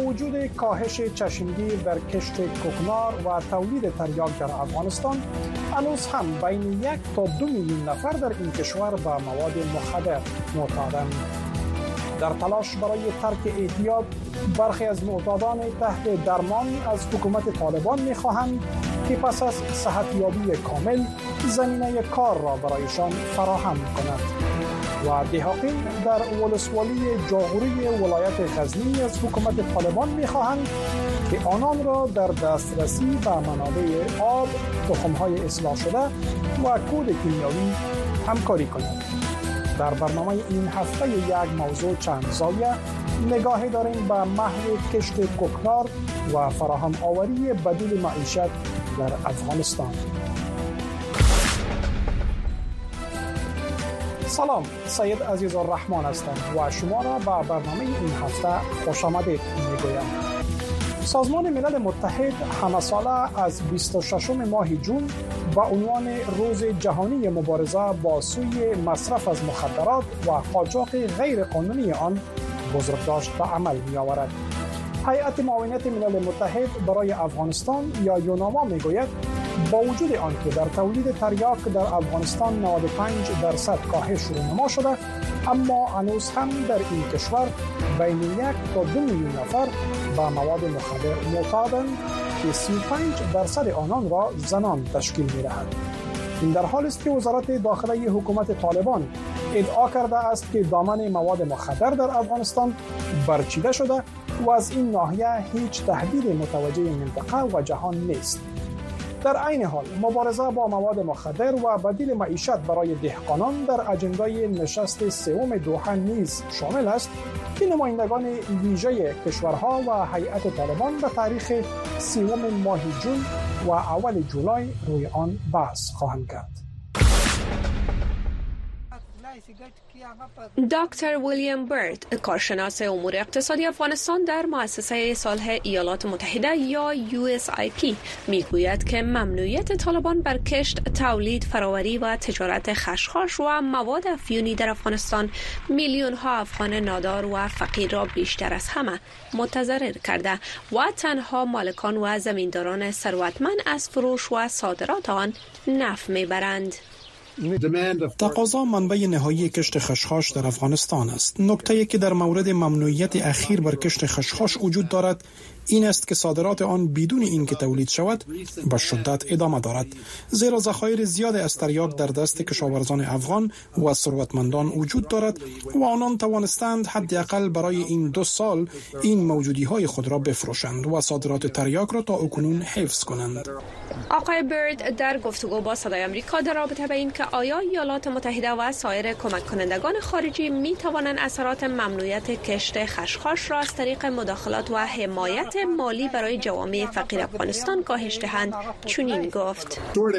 وجود کاهش چشمگیر در کشت کوکنار و تولید تریاک در افغانستان، هنوز هم بین 1 تا 2 میلیون نفر در این کشور به مواد مخدر معتادند. در تلاش برای ترک اعتیاد، برخی از معتادان تحت درمان از حکومت طالبان می‌خواهند که پس از صحتیابی کامل زمینه کار را برایشان فراهم کند. و دهاقین در ولسوالی جاغوری ولایت غزنی از حکومت طالبان می‌خواهند که آنان را در دسترسی به منابع آب، تخم‌های اصلاح شده و کود کیمیایی همکاری کنند. در برنامه این هفته یک موضوع چند زاویه نگاهی داریم به محو کشت کوکنار و فراهم آوری بدیل معیشت در افغانستان. سلام، سید عزیزالرحمن هستم و شما را به برنامه این هفته خوش آمدید میگویم. سازمان ملل متحد همه ساله از 26 ماه جون به عنوان روز جهانی مبارزه با سوی مصرف از مخدرات و قاچاق غیر قانونی آن بزرگداشت به عمل می آورد. هیئت معاونت ملل متحد برای افغانستان یا یوناما می گوید با وجود آنکه در تولید تریاک در افغانستان 95% کاهش رونما شده، اما هنوز هم در این کشور بین 1 تا 2 میلیون نفر با مواد مخدر معتادند که 35% آنان را زنان تشکیل می‌دهد. این در حالی است که وزارت داخله حکومت طالبان ادعا کرده است که دامن مواد مخدر در افغانستان برچیده شده و از این ناحیه هیچ تهدید متوجه منطقه و جهان نیست. در عین حال مبارزه با مواد مخدر و بدیل معیشت برای دهقانان در اجندای نشست سوم دوحه نیز شامل است که نمایندگان ویژه کشورها و هیئت طالبان به تاریخ 30 ماه جون و اول جولای روی آن بحث خواهند کرد. دکتر ویلیام برد، کارشناس امور اقتصادی افغانستان در مؤسسه صالح ایالات متحده یا USIP میگوید که ممنوعیت طالبان بر کشت، تولید، فراوری و تجارت خشخاش و مواد افیونی در افغانستان میلیون ها افغان نادار و فقیر را بیشتر از همه متضرر کرده و تنها مالکان و زمینداران ثروتمند از فروش و صادرات آن نفع میبرند. تقاضا منبع نهایی کشت خشخاش در افغانستان است. نکته‌ای که در مورد ممنوعیت اخیر بر کشت خشخاش وجود دارد این است که صادرات آن بدون اینکه تولید شود به شدت ادامه دارد، زیرا ذخایر زیاد از تریاک در دست کشاورزان افغان و ثروتمندان وجود دارد و آنان توانستند حداقل برای این 2 سال این موجودی‌های خود را بفروشند و صادرات تریاک را تا اکنون حفظ کنند. آقای برد در گفتگو با صدای آمریکا در رابطه به این که آیا ایالات متحده و سایر کمک کنندگان خارجی می توانند اثرات ممنوعیت کشت خشخاش را از طریق مداخلات و حمایت مالی برای جوامع فقیر افغانستان کاهش دهند، چنین گفت.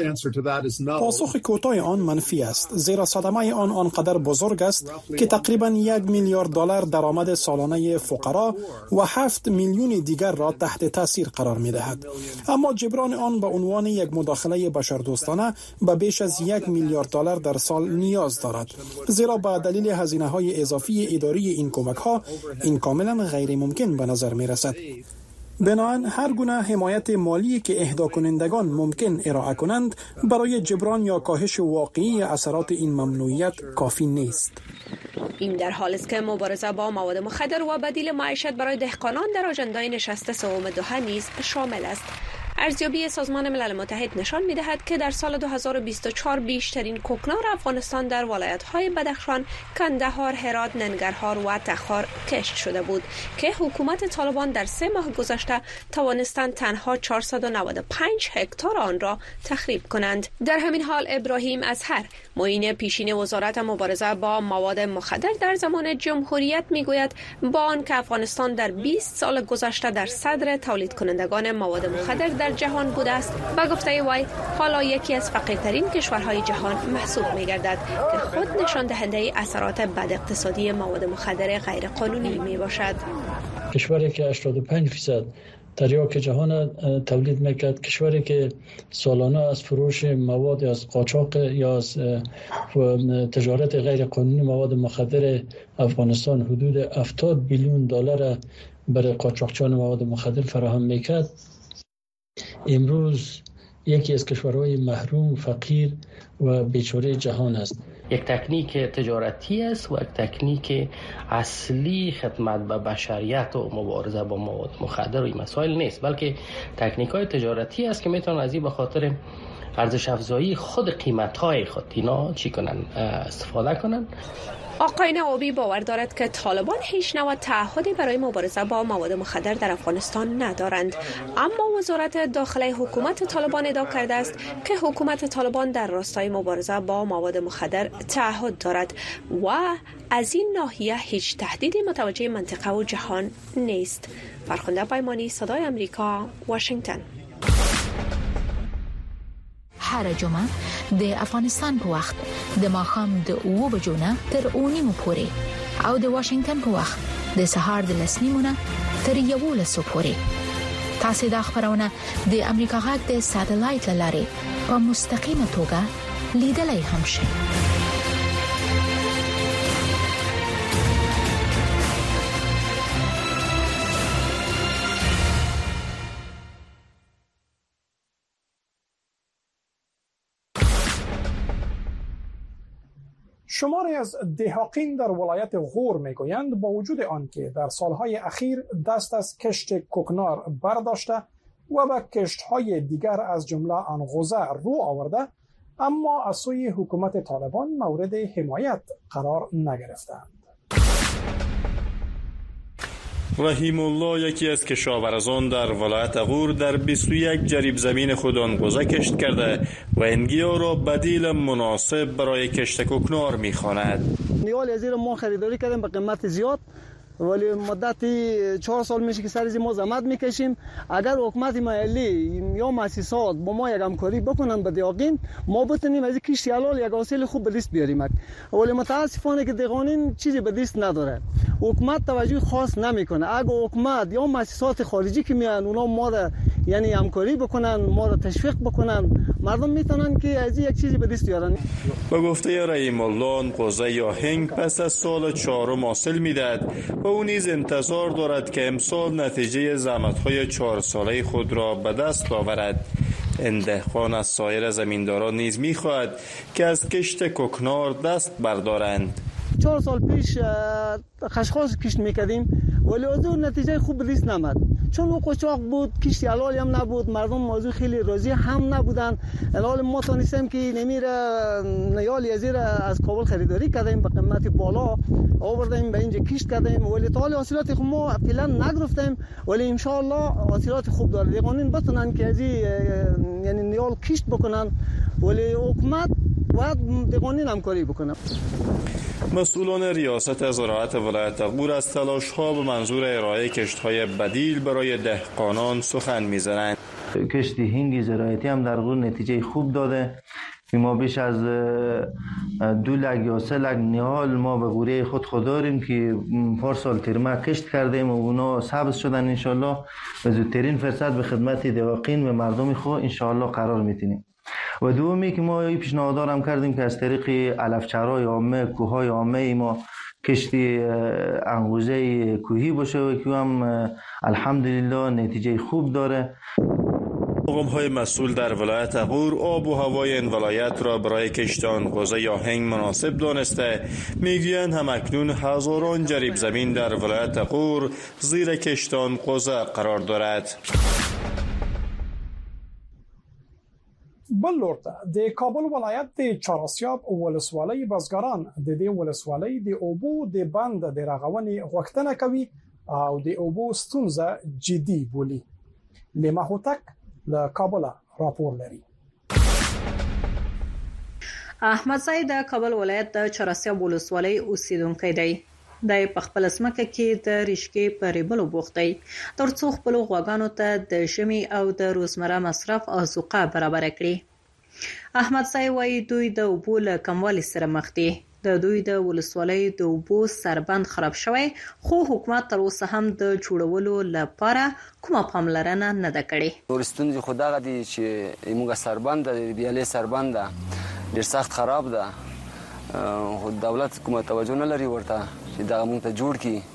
پاسخ کوتاه آن منفی است، زیرا صدمه آن آنقدر بزرگ است که تقریباً 1 میلیارد دلار درآمد سالانه فقرا و 7 میلیون دیگر را تحت تاثیر قرار می دهد. اما جبران آن به عنوان یک مداخله بشردوستانه به بیش از 1 میلیارد دلار در سال نیاز دارد، زیرا به دلیل هزینه‌های اضافی اداری این کمک‌ها این کاملاً غیر ممکن به نظر می رسد. بنابراین هر گونه حمایت مالی که اهدا کنندگان ممکن ارائه کنند برای جبران یا کاهش واقعی اثرات این ممنوعیت کافی نیست. این در حالی است که مبارزه با مواد مخدر و بدیل معیشت برای دهقانان در آژندای نشست سوم دوحه نیز شامل است. ارزیابی سازمان ملل متحد نشان می‌دهد که در سال 2024 بیشترین کوکنار افغانستان در ولایت‌های بدخشان، کندهار، هرات، ننگرهار و تخار کشت شده بود که حکومت طالبان در 3 ماه گذشته توانستند تنها 495 هکتار آن را تخریب کنند. در همین حال ابراهیم اظهر، معین پیشین وزارت مبارزه با مواد مخدر در زمان جمهوریت میگوید با آنکه افغانستان در 20 سال گذشته در صدر تولید کنندگان مواد مخدر در جهان بوده است، با گفته وی حالا یکی از فقیرترین کشورهای جهان محسوب می‌گردد که خود نشان دهنده اثرات بد اقتصادی مواد مخدر غیر قانونی میباشد. کشوری که 85% تریاک جهان تولید میکرد، کشوری که سالانه از فروش مواد از قاچاق یا از تجارت غیر قانونی مواد مخدر افغانستان حدود 70 بیلیون دلار برای قاچاقچیان مواد مخدر فراهم میکرد، امروز یکی از کشورهای محروم، فقیر و بیچاره جهان است. یک تکنیک تجارتی است و یک تکنیک اصلی خدمت به بشریت و مبارزه با مواد مخدر و این مسائل نیست، بلکه تکنیک‌های تجارتی است که میتونن از این به خاطر ارزش افزایی خود قیمت‌های خود اینا چی کنن، استفاده کنن. آقای نوابی باور دارد که طالبان هیچ نوع تعهدی برای مبارزه با مواد مخدر در افغانستان ندارند، اما وزارت داخله حکومت طالبان ادعا کرده است که حکومت طالبان در راستای مبارزه با مواد مخدر تعهد دارد و از این ناحیه هیچ تهدیدی متوجه منطقه و جهان نیست. فرخنده پیمانی، صدای امریکا، واشنگتن. هر جمعه د افغانستان په وخت د ماښام د 2 بجو نه تر 9 پورې او د واشنگټن په وخت د سهار د 10 نه تر 11 پورې تاسو د خبرونه د امریکا غږ د ساتلایت لارې په مستقیمه توګه لیدلای هم شئ. شماری از دهاقین در ولایت غور میگویند با وجود آنکه در سالهای اخیر دست از کشت کوکنار برداشته و به کشتهای دیگر از جمله انغوزه رو آورده، اما از سوی حکومت طالبان مورد حمایت قرار نگرفتند. رحیم الله یکی از کشاورزان در ولایت غور در 21 جریب زمین خود انغوزه کشت کرده و این گیاه را بدیل مناسب برای کشت کوکنار می‌خواند. نیال از ما خریداری کردیم به قیمت زیاد، ولی مدتی 4 سال میشه که سر ما زحمت میکشیم. اگر حکومت محلی یا مؤسسات با ما یک همکاری بکنن به دهاقین، ما بتونیم از کشت حلال یک حاصل خوب به دست بیاریم. ولی متاسفانه که دهقانین چیزی به دست نداره، حکومت توجه خاص نمیکنه. اگه حکومت یا مؤسسات خارجی که میان اونا ما را یعنی همکاری بکنن، ما را تشویق بکنن، مردم میتونن که از یک چیزی به دست بیارن. به گفته رحیم الله، انغوزه یا هنگ پس از سال 4 حاصل میدهد و او نیز انتظار دارد که امسال نتیجه زحمت‌های 4 ساله خود را به دست آورد. این دهقان از سایر زمینداران نیز می‌خواهد که از کشت کوکنار دست بردارند. 4 سال پیش خشخاش کشت میکردیم ولی از اون نتیجه خوب به دست نمد، چون او قاچاق بود، کشت حلال هم نبود، مردم موضوع خیلی راضی هم نبودن. الان ما تونستیم که نمیره نیال یزیر از کابل خریداری کردیم به قیمت بالا، آوردیم به اینجا کشت کردیم، ولی تا حالا حاصلات خوب ما فعلا نگرفتیم، ولی ان شاء الله حاصلات خوب داره. دهقانین بتونن که از یعنی نیال کشت بکنن، ولی حکومت باید دهقانین همکاری بکنن. مسئولان ریاست زراعت ولایت غور از تلاش‌ها به منظور ارائه کشت‌های بدیل برای دهقانان سخن می‌زنند. کشت هنگ زراعتی هم در غور نتیجه خوب داده. ما بیش از 2 لک یا 3 لک نهال ما به غوره خود داریم که پارسال ترمه کشت کردیم و اونا سبز شدن. انشالله به زودترین فرصت به خدمت دهقان و مردم خود انشالله قرار می‌تینیم. و دومی که ما این پیشنهاد هم کردیم که از طریق علفچرای عامه، کوههای عامه ما کشتی انغوزه کوهی باشه و که هم الحمدلله نتیجه خوب داره. مقام‌های مسئول در ولایت غور آب و هوای این ولایت را برای کشت انغوزه یا هنگ مناسب دانسته میگویند همکنون هزاران جریب زمین در ولایت غور زیر کشت انغوزه قرار دارد. بل لورته د کابل ولایت د چاراسیاب ولسوالۍ بزګران د دې ولسوالۍ د اوبو د بند د رغونې غوښتنه کوي او د اوبو ستونزه جدي بولي. لیما هوتک له کابل راپور لري. احمد زاید د کابل ولایت د چاراسیاب ولسوالۍ اوسیدونکی دی. د په خپل سمکه کې د ریشکې په ریبلو بوخت دی ترڅو خپل غواګانو ته د ژمي او د روزمره مصرف آذوقه برابر کړي. احمد زاید وايي دوی د اوبو له کموالي سره مخ دي. د دوی د ولسوالۍ د اوبو سربند خراب شوی خو حکومت تر اوسه هم د جوړولو لپاره کومه پاملرنه نه ده کړې. ورستون خو دغه دي چې موږ سربند د بیالې سربند ډیر سخت خراب ده. خو دولت کومه توجه نه لري ورته چې دا موږ ته جوړ کړي.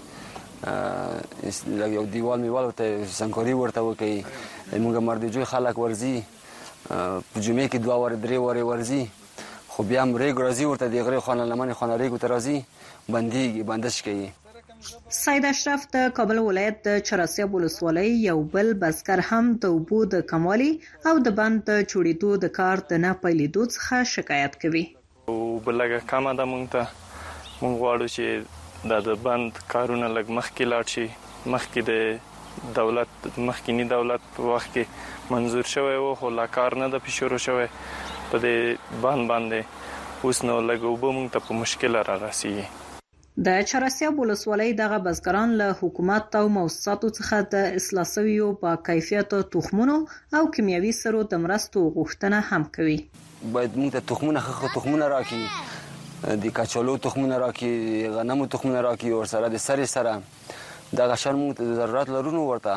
یو دیوال میوال ورته سنکوري ورته وکړي. موږ مردجوی خلک ورزي په جمعې کې 2 واره 3 واره ورزي خو بیا هم ریګ راځي ورته د غره خانه لمنې خانه ریګ ته راځي بنديږي بندش کوي. سید اشرف د کابل ولایت د چراسیاب ولسوالۍ یو بل بزګر هم د اوبو د کموالي او د بند د جوړېدو د کار د نه پیلېدو څخه شکایت کوي. او بلګه کمه ده مونږ غواړو چې د بند کارونه لږ مخکې لاړ شي. مخکې د دولت مخکینی دولت په وخت کې منظور شوی و خو لا کار نه د شروع شوی په دې باندې اوس نو لږ اوبه مونږ ته په مشکل را رسیږي. د چراسیاب ولسوالۍ دغه بزګران له حکومت او مؤسساتو څخه د اصلاح شویو با کیفیت تخمونو او کیمیاوي سرو د مرستو غوښتنه هم کوي. باید مونږ ته تخمونه راکړي، د کچالو تخمونه راکړي، غنمو تخمونه راکړي او سره د سرې سره دغه شان مونږ ته ضرورت لرو. ورته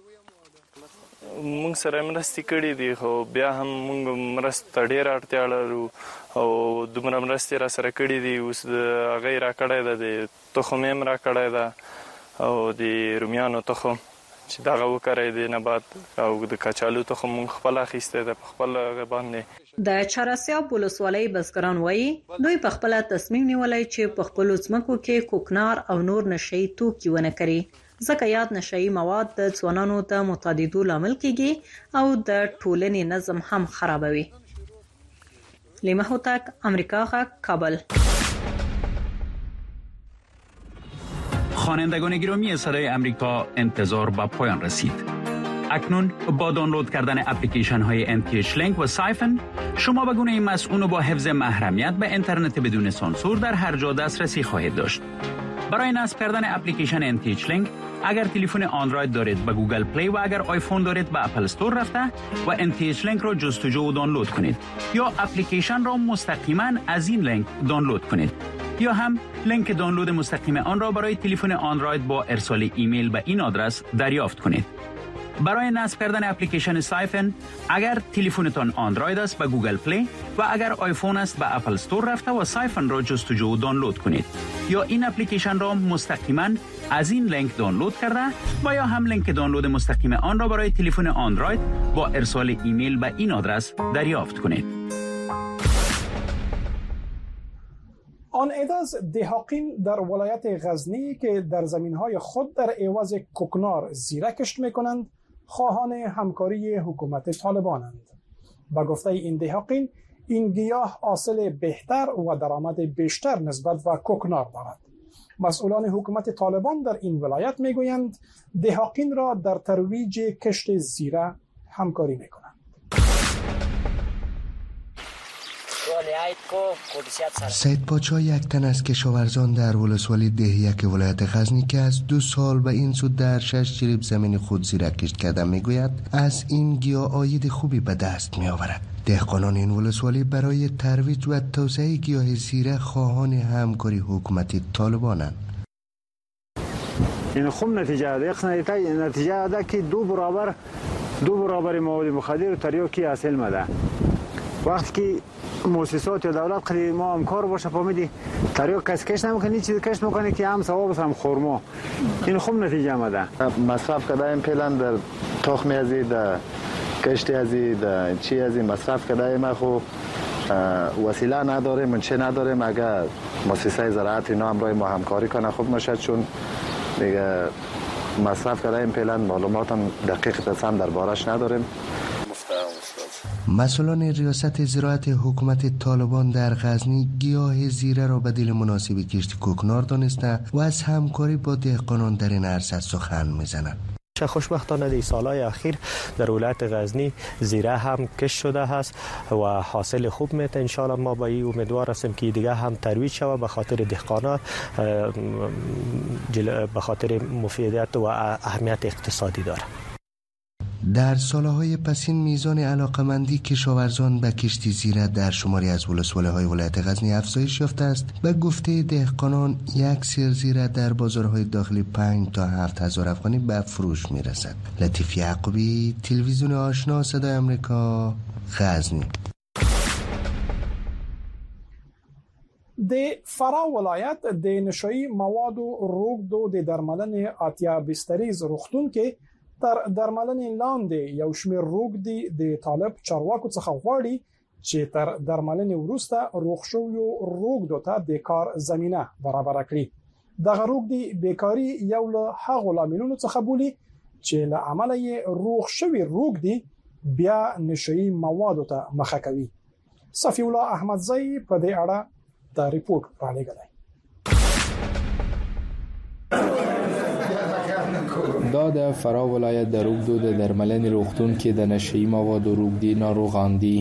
مونږ سره مرستې کړې دي خو بیا هم مونږ مرسته ډېره اړتیا لرو او دومره مرستې را سره کړې دي. اوس د هغې را کړی ده، د تخم هم را کړی ده او د رومیانو تخم چې دغه وکړی د نبات او د کچالو تخم مونږ خپل اخیستی ده په خپل باندې. د چراسیاب ولسوالۍ بزګران وایي دوی په خپل تصمیم نیولی چې په خپلو ځمکو کې کوکنار او نور نشئی توکي ونه کړي ځکه یاد نشئی مواد د ځوانانو د متعددو لامل کېږي او د ټولنې نظم هم خرابوي. لیما هوتک، امریکا غږ، کابل. خوانندگان گرامی صدای امریکا، انتظار به پایان رسید. اکنون با دانلود کردن اپلیکیشن های NTH Link و سایفن شما به گونه مسئول با حفظ محرمیت به اینترنت بدون سانسور در هر جا دسترسی خواهید داشت. برای نصب کردن اپلیکیشن NTH Link اگر تلفن اندروید دارید به گوگل پلی و اگر آیفون دارید به اپل استور رفته و NTH Link را جستجو و دانلود کنید یا اپلیکیشن را مستقیما از این لینک دانلود کنید یا هم لینک دانلود مستقیم آن را برای تلفن اندروید با ارسال ایمیل به این آدرس دریافت کنید. برای نصب کردن اپلیکیشن سایفن اگر تلفنتان اندروید است به گوگل پلی و اگر آیفون است به اپل استور رفته و سایفن را جستجو و دانلود کنید یا این اپلیکیشن را مستقیما از این لینک دانلود کرده و یا هم لینک دانلود مستقیم آن را برای تلفن اندروید با ارسال ایمیل به این آدرس دریافت کنید. آن عدد دهاقین در ولایت غزنی که در زمینهای خود در عوض کوکنار زیره کشت میکنند خواهان همکاری حکومت طالبانند. با گفته این دهاقین این گیاه حاصل بهتر و درآمد بیشتر نسبت به کوکنار دارد. مسئولان حکومت طالبان در این ولایت میگویند دهاقین را در ترویج کشت زیره همکاری میکنند. سید پاچا یک تن از کشاورزان در ولسوالی دهیک ولایت غزنی که از 2 سال به این سو در 6 جریب زمین خود زیره کشت کرده میگوید از این گیاه عاید خوبی به دست می آورد. دهقانان این ولسوالی برای ترویج و توسعه گیاه زیره خواهان همکاری حکومت طالبانند. این خوب نتیجه ده. نتیجه ده که دو برابر مواد مخدر و تریاکی حاصل مده. وقتی که مؤسسات یا دولت خیلی ما همکار باشه فهمیدی تریاک کس کش نمیکنه چیزی کش میکنه که هم ثواب هم خورما. این خوب نتیجه آمده. مصرف کرده این پلن در تخم ازی در کشتی ازی در چی ازی مصرف کرده ما خو وسیله نداریم منچه نداریم. اگر مؤسسه زراعت اینا هم برای ما همکاری کنه خوب میشه چون دیگه مصرف کرده این پلن معلومات هم دقیق تصم دربارش نداریم. مسئولان ریاست زراعت حکومت طالبان در غزنی گیاه زیره را بدیل مناسب کشت کوکنار دانسته و از همکاری با دهقانان در این عرصه سخن میزنند. خوشبختانه در سالهای اخیر در ولایت غزنی زیره هم کشت شده است و حاصل خوب میده. ان شاء الله ما با این امیدوار هستیم که دیگه هم ترویج شود به خاطر دهقانان، به خاطر مفیدیت و اهمیت اقتصادی داره. در سالهای پسین میزان علاقمندی کشاورزان به کشت زیره در شماری از ولسوالی‌های ولایت غزنی افزایش یافته است. به گفته دهقانان یک سیر زیره در بازارهای داخلی 5 تا 7,000 افغانی به فروش میرسد. لطیف یعقوبی، تلویزیون آشنا، صدای آمریکا، غزنی. د فراه ولایت د نشئی مواد او روغدو د درملنې اتیا بستریز روغتون کې تر درملنې لاندې یو شمېر روغدي د طالب چارواکو څخه غواړي چې تر درملنې وروسته روغ شویو روغدو ته د کار زمينه برابر کړي. دغه روغدي بیکاری یو له هغو لاملونو څخه بولي چې له عمله یې روغ شوی روغدي بیا نشئی موادو ته مخه کوي. صفی الله احمدزی په دې اړه دا ریپورت را لګلای. دا د فراه ولایت د روغدو د درملنې روغتون کې د نشئی موادو روغدي ناروغان دي.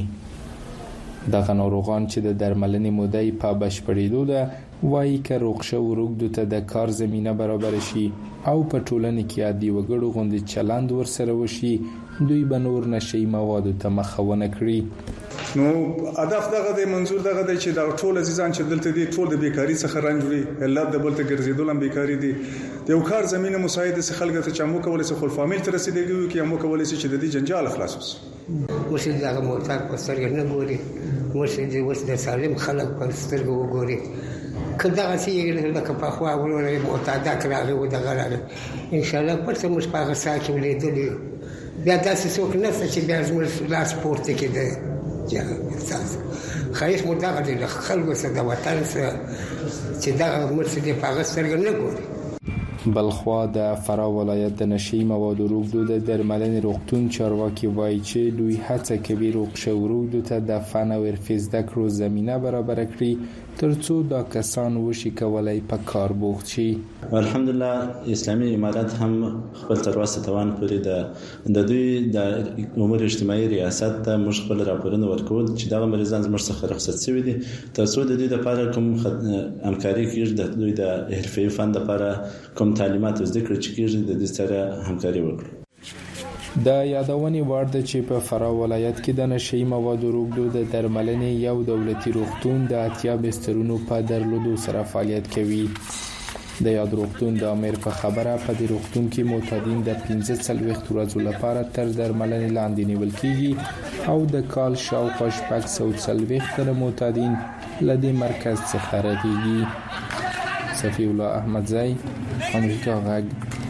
دغه ناروغان چې د درملنې موده په بشپړېدو ده وایي که روغ شوی روغدو ته د کار زمينه برابر شي او په ټولنه کې عادي وګړو غوندې چلند ورسره وشي دوی به نور نشئی موادو ته مخه ونه کړي. نو هدف دغه د منظور دغه دی چې د ټول عزیزان چې دلته دي ټول د بیکاری څخه رنج وړي علت د بل ته ګرځیدل هم بیکاری دي. د یو کار زمينه مساعد سي خلک ته چمو کولای سي خپل فامیل تر رسیدګي کې هم کولای سي چې د دې جنجال خلاص وي. وشي دغه موټر په سترګې نه ګوري، وشي د سالم خلک په سترګې وګوري. کله هغه چې لکه په خوا ولولې معتاده کړه و دغه راغله ان شاء الله پرته مش پاغه ساکه ولیدلې بیا تاسو څوک نه چې بیا زموږ لاس پورته کېده یا تاسو خیس مو دغه د خلکو سره د وطن سره چې دغه مرسته په هغه سترګې نه ګوري. بلخوا د فراه ولایت د نشئی موادو روغدو د درملنې روغتون چارواکي وایي چې دوی هڅه کوي روغ شوی روغدو ته د فن او حرفې زده کړو زمينه برابر کړي ترڅو دا کسان وشي کولای په کار بوخت شي. الحمدلله اسلامي امارات هم خپل تر وسه توان پورې د دوی د امور اجتماعي ریاست ته موږ خپل راپورونه ورکول چې دا مریضان زموږ څخه رخصت شوي دي ترڅو د دې لپاره کوم همکاري کیږي د دوی د حرفي فن لپاره کوم تعلیمات زده کړي چې کیږي د دې سره همکاري وکړي. د یادونې وړ ده چې په فراه ولایت کې د نشئی موادو روغدو د درملنې یو دولتي روغتون د اتیا بسترونو په درلودو سره فعالیت کوي. د یاد روغتون د امیر په خبره په دې روغتون کې معتادین د 15 ورځو لپاره تر درملنې لاندې نیول کیږي او د کال شاوخوا 640 تنه معتادین له دې مرکز څخه راغلي. صفی الله احمدزی، امریکا غږ.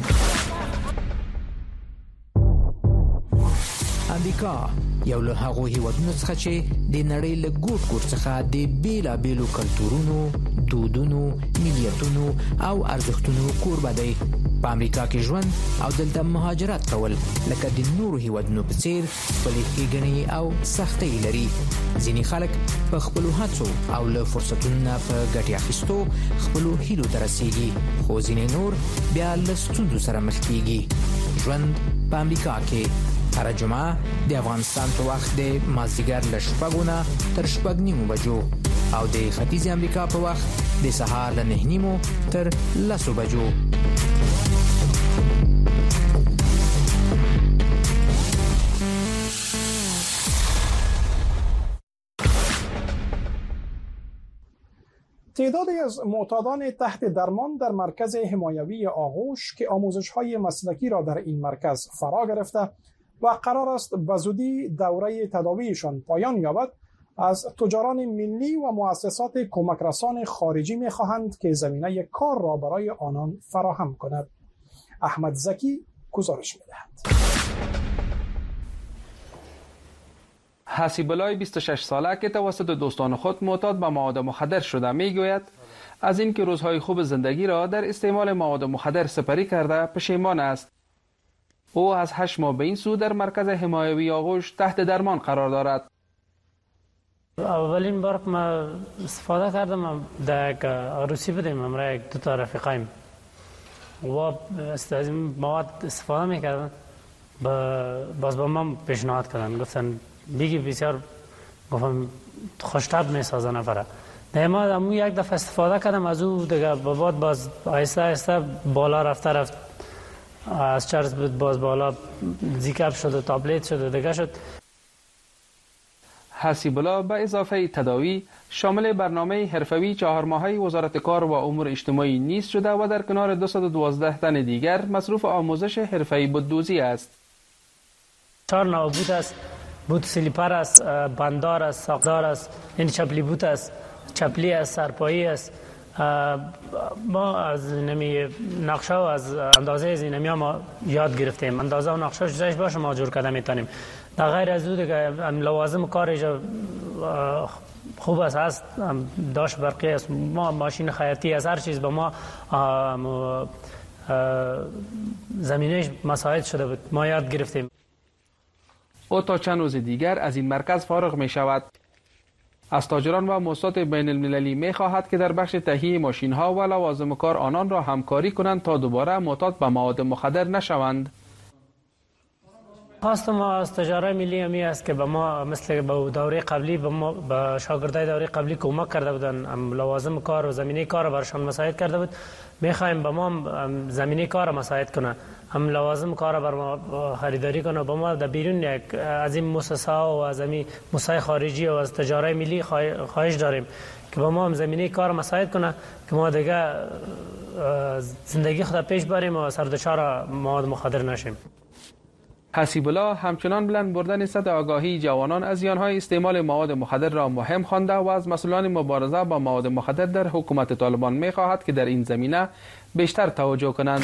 امریکا یو له هغو هیوادونو څخه چې د نړۍ له ګوټ ګوټ څخه د بیلابیلو کلتورونو، دودونو، ملیتونو او ارزښتونو کوربه دی. په امریکا کې ژوند او دلته مهاجرت کول لکه د نورو هیوادونو په څیر خپلې ښېګڼې او سختۍ لري. ځینې خلک په خپلو هڅو او له فرصتونو نه په ګټې اخیستو خپلو هیلو ته رسیږي، خو ځینې نور بیا له ستونزو سره مخ کیږي. ژوند په امریکا کې هر جمعه د افغانستان په وخت د مازدیګر له 6 نه تر 6:30 بجو او د ختیځ امریکا په وخت د سهار له 9:30 تر 10 بجو. تعدادی از معتادان تحت درمان در مرکز حمایوی آغوش که آموزش‌های مسلکی را در این مرکز فرا گرفته و قرار است به زودی دوره تداویشان پایان یابد، از تجاران ملی و مؤسسات کمک رسان خارجی می‌خواهند که زمینه کار را برای آنان فراهم کند. احمد زکی گزارش می‌دهد. حسیب الله 26 ساله که توسط دوستان خود معتاد به مواد مخدر شده میگوید از اینکه روزهای خوب زندگی را در استعمال مواد مخدر سپری کرده پشیمان است. او از 8 ماه به این سو در مرکز حمایوی آغوش تحت درمان قرار دارد. اولین بار که ما استفاده کردم در یک عروسی بودیم، همراه یک 2 رفیقایم و از این مواد استفاده میکردن. باز با من پیشنهاد کردن، گفتن دیگه بسیار گفتم خوشتاب میسازه نفره. در ما امو یک دفعه استفاده کردم از او دیگه بعد باز آهسته آهسته بالا رفته از چرس بود باز بالا زیکاب شد و تابلت شد و دیگه شد. حسیب الله به اضافه تداوی شامل برنامه حرفوی 4 ماهه وزارت کار و امور اجتماعی نیز شده و در کنار 212 تن دیگر مصروف آموزش حرفه‌ای بوددوزی است. 4 نوع بوت است، بوت سلیپر است، بندار است، ساقدار است، یعنی چپلی بوت است، چپلی است، سرپایی است. ما از نمی نقشه و از اندازه از اینمی ما یاد گرفتیم. اندازه و نقشه چیزش باشه ما جور کرده میتونیم. در غیر از او دیگه لوازم کارش خوب است، داشت برقی است، ما ماشین خیاطی از هر چیز به ما زمینش مساعد شده بود، ما یاد گرفتیم. او تا چند روز دیگر از این مرکز فارغ می شود. از تاجران و مؤسسات بین المللی می خواهد که در بخش تهیه ماشین ها و لوازم کار آنان را همکاری کنند تا دوباره معتاد به مواد مخدر نشوند. خواست ما از تجاره ملی همی است که به ما مثل به دوره قبلی به شاگردای دوره قبلی کمک کرده بودن، لوازم کار و زمینه کار برشان مساعد کرده بود. میخوایم به ما زمینه کار مساعد کنه، هم لوازم کار بر ما خریداری کنه. به ما در بیرون از این مؤسسه و از این مؤسسه خارجی و از تجاره ملی خواهش داریم که به ما هم زمینه کار مساعد کنه که ما دیگه زندگی خود پیش بریم و سردچار مواد مخدر نشیم. حسیب الله همچنان بلند بردن سطح آگاهی جوانان از زیانهای استعمال مواد مخدر را مهم خوانده و از مسئولان مبارزه با مواد مخدر در حکومت طالبان می خواهد که در این زمینه بیشتر توجه کنند.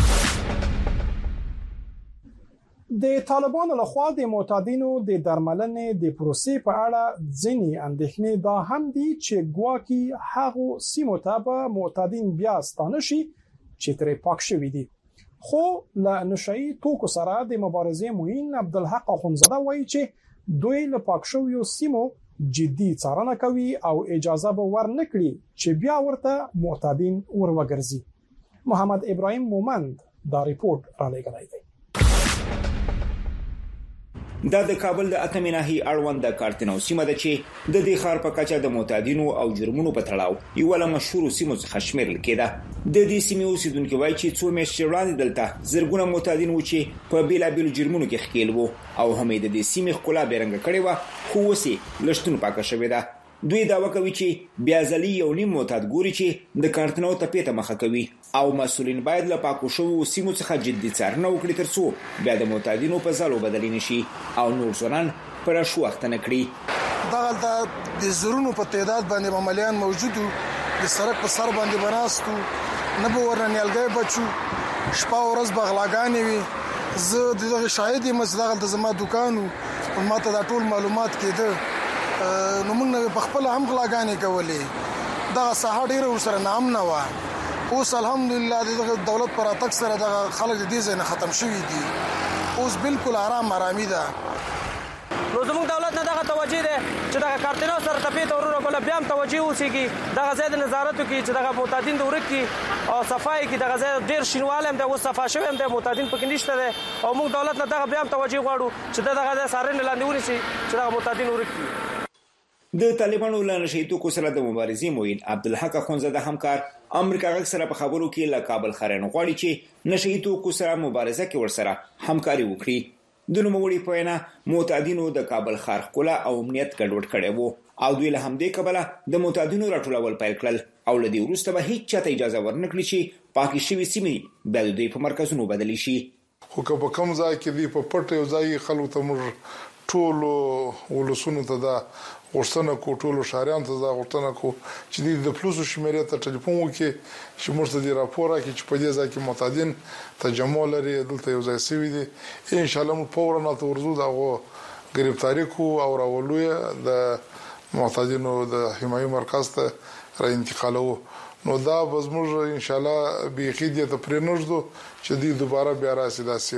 د طالبان لخوا د معتادینو د درملنې د پروسې په اړه ځینې اندېښنې دا هم دي چې ګواکې هغو سیمو ته به معتادین بیا ستانه شي چې ترې پاک شوي دي. خو له نشئی توکو سره د مبارزې موین عبدالحق اخونزاده وایي چې دوی له پاک شویو سیمو جدي څارنه کوي او اجازه به ورنکړي چې بیا ورته معتادین وروګرځي. محمد ابراهیم مومند دا ریپورت را لېږلی دی. دا د کابل د اتمې ناحیې اړوند د کارتنو سیمه ده چې د دې ښار په کچه د معتادینو او جرمونو په تړاو یوه له مشهورو سیمو څخه شمیرل کېده. د دې سیمې اوسیدونکي وایي چې څو میاشتې وړاندې دلته زرګونه معتادین وو چې په بیلابیلو جرمونو کې ښکېل وو او هم یې د دې سیمې ښکلا بېرنګه کړې وه، خو اوس یې له شتون پاکه شوې ده. دوی دعوه کوي چې بیا ځلي یو نیم معتاد ګوري چې د کارتنو تپې ته مخه کوي او مسؤلین باید له پاکو شوو سیمو څخه جدي څارنه وکړي ترڅو بیا د معتادینو په ځالو بدلې نشي او نور ځوانان په راشو وخته نه کړي. دغلته د زرونو په تعداد باندې عملیان موجود وو، د سړک په سر باندې بناستو، نه به ورنه نیالګی بچو، شپه ورځ به غلاګانې وي. زه دغه شاهد یم چې دغلته زما دوکان و، ما ته دا ټول معلومات کېده. نو موږ په خپل هم غلاګانې کولې. دغه ساحه ډېره ورسره ناامنه وه. اوس الحمدلله د دولت پر راتګ سره دغه خلک د دې ځای نه ختم شوي دي. اوس بالکل آرامي ده. نو زموږ دولت نه دغه توجه ده چې دغه کارتنو سره تپې ته ورونه کوله بیا هم توجه وسیږي، دغه ځای د نظارت وکړي چې دغه معتادین د ورک کړي او صفایي کړي. دغه ځای ډېر شینوالی هم دی، اوس صفا شوی هم دی، معتادین پکې نشته دی او موږ دولت نه دغه بیا هم توجه غواړو چې دغه ځای څارنې لاندې ونیسي چې دغه معتادین ورک کړي. د طالبانو له نشئی توکو سره د مبارزې موین عبدالحق اخونزاده همکار امریکا غږ سره په خبرو کې له کابل خارن غواړي چې نشئی توکو سره مبارزه کې ورسره همکاري وکړي. د نوموړي په وینا معتادینو د کابل ښار ښکلا او امنیت ګډوډ کړی وو او دوی له همدې کبله د معتادینو راټولول پیل کړل او له دې وروسته به هیڅ چاته اجازه ورنکړي چې پاکې شوې سیمې بیا د دوی په مرکزونو بدلې شي. خو که په کوم ځای کې دی په پټ یو ځای خلکو ته موږ ټولو ولسونو ته دا غوښتنه کو، ټولو ښاریانو ته دا غوښتنه کو چې د پلوسو شمیرې ته ټلیفون وکړي چې موږ ته دې راپور راکړي چې په دې ځای کې معتادین تجمع لري، دلته یو ځای سوي دي. انشاءالله موږ فورا ورته ورځو، د هغو ګرفتاري کوو او راولو یې د معتادینو د حمایي مرکز ته را انتقالوو. نو دا به زموږ انشاءالله بیخي دې ته پرېنږدو چې دوی دوباره بیا راسي داسې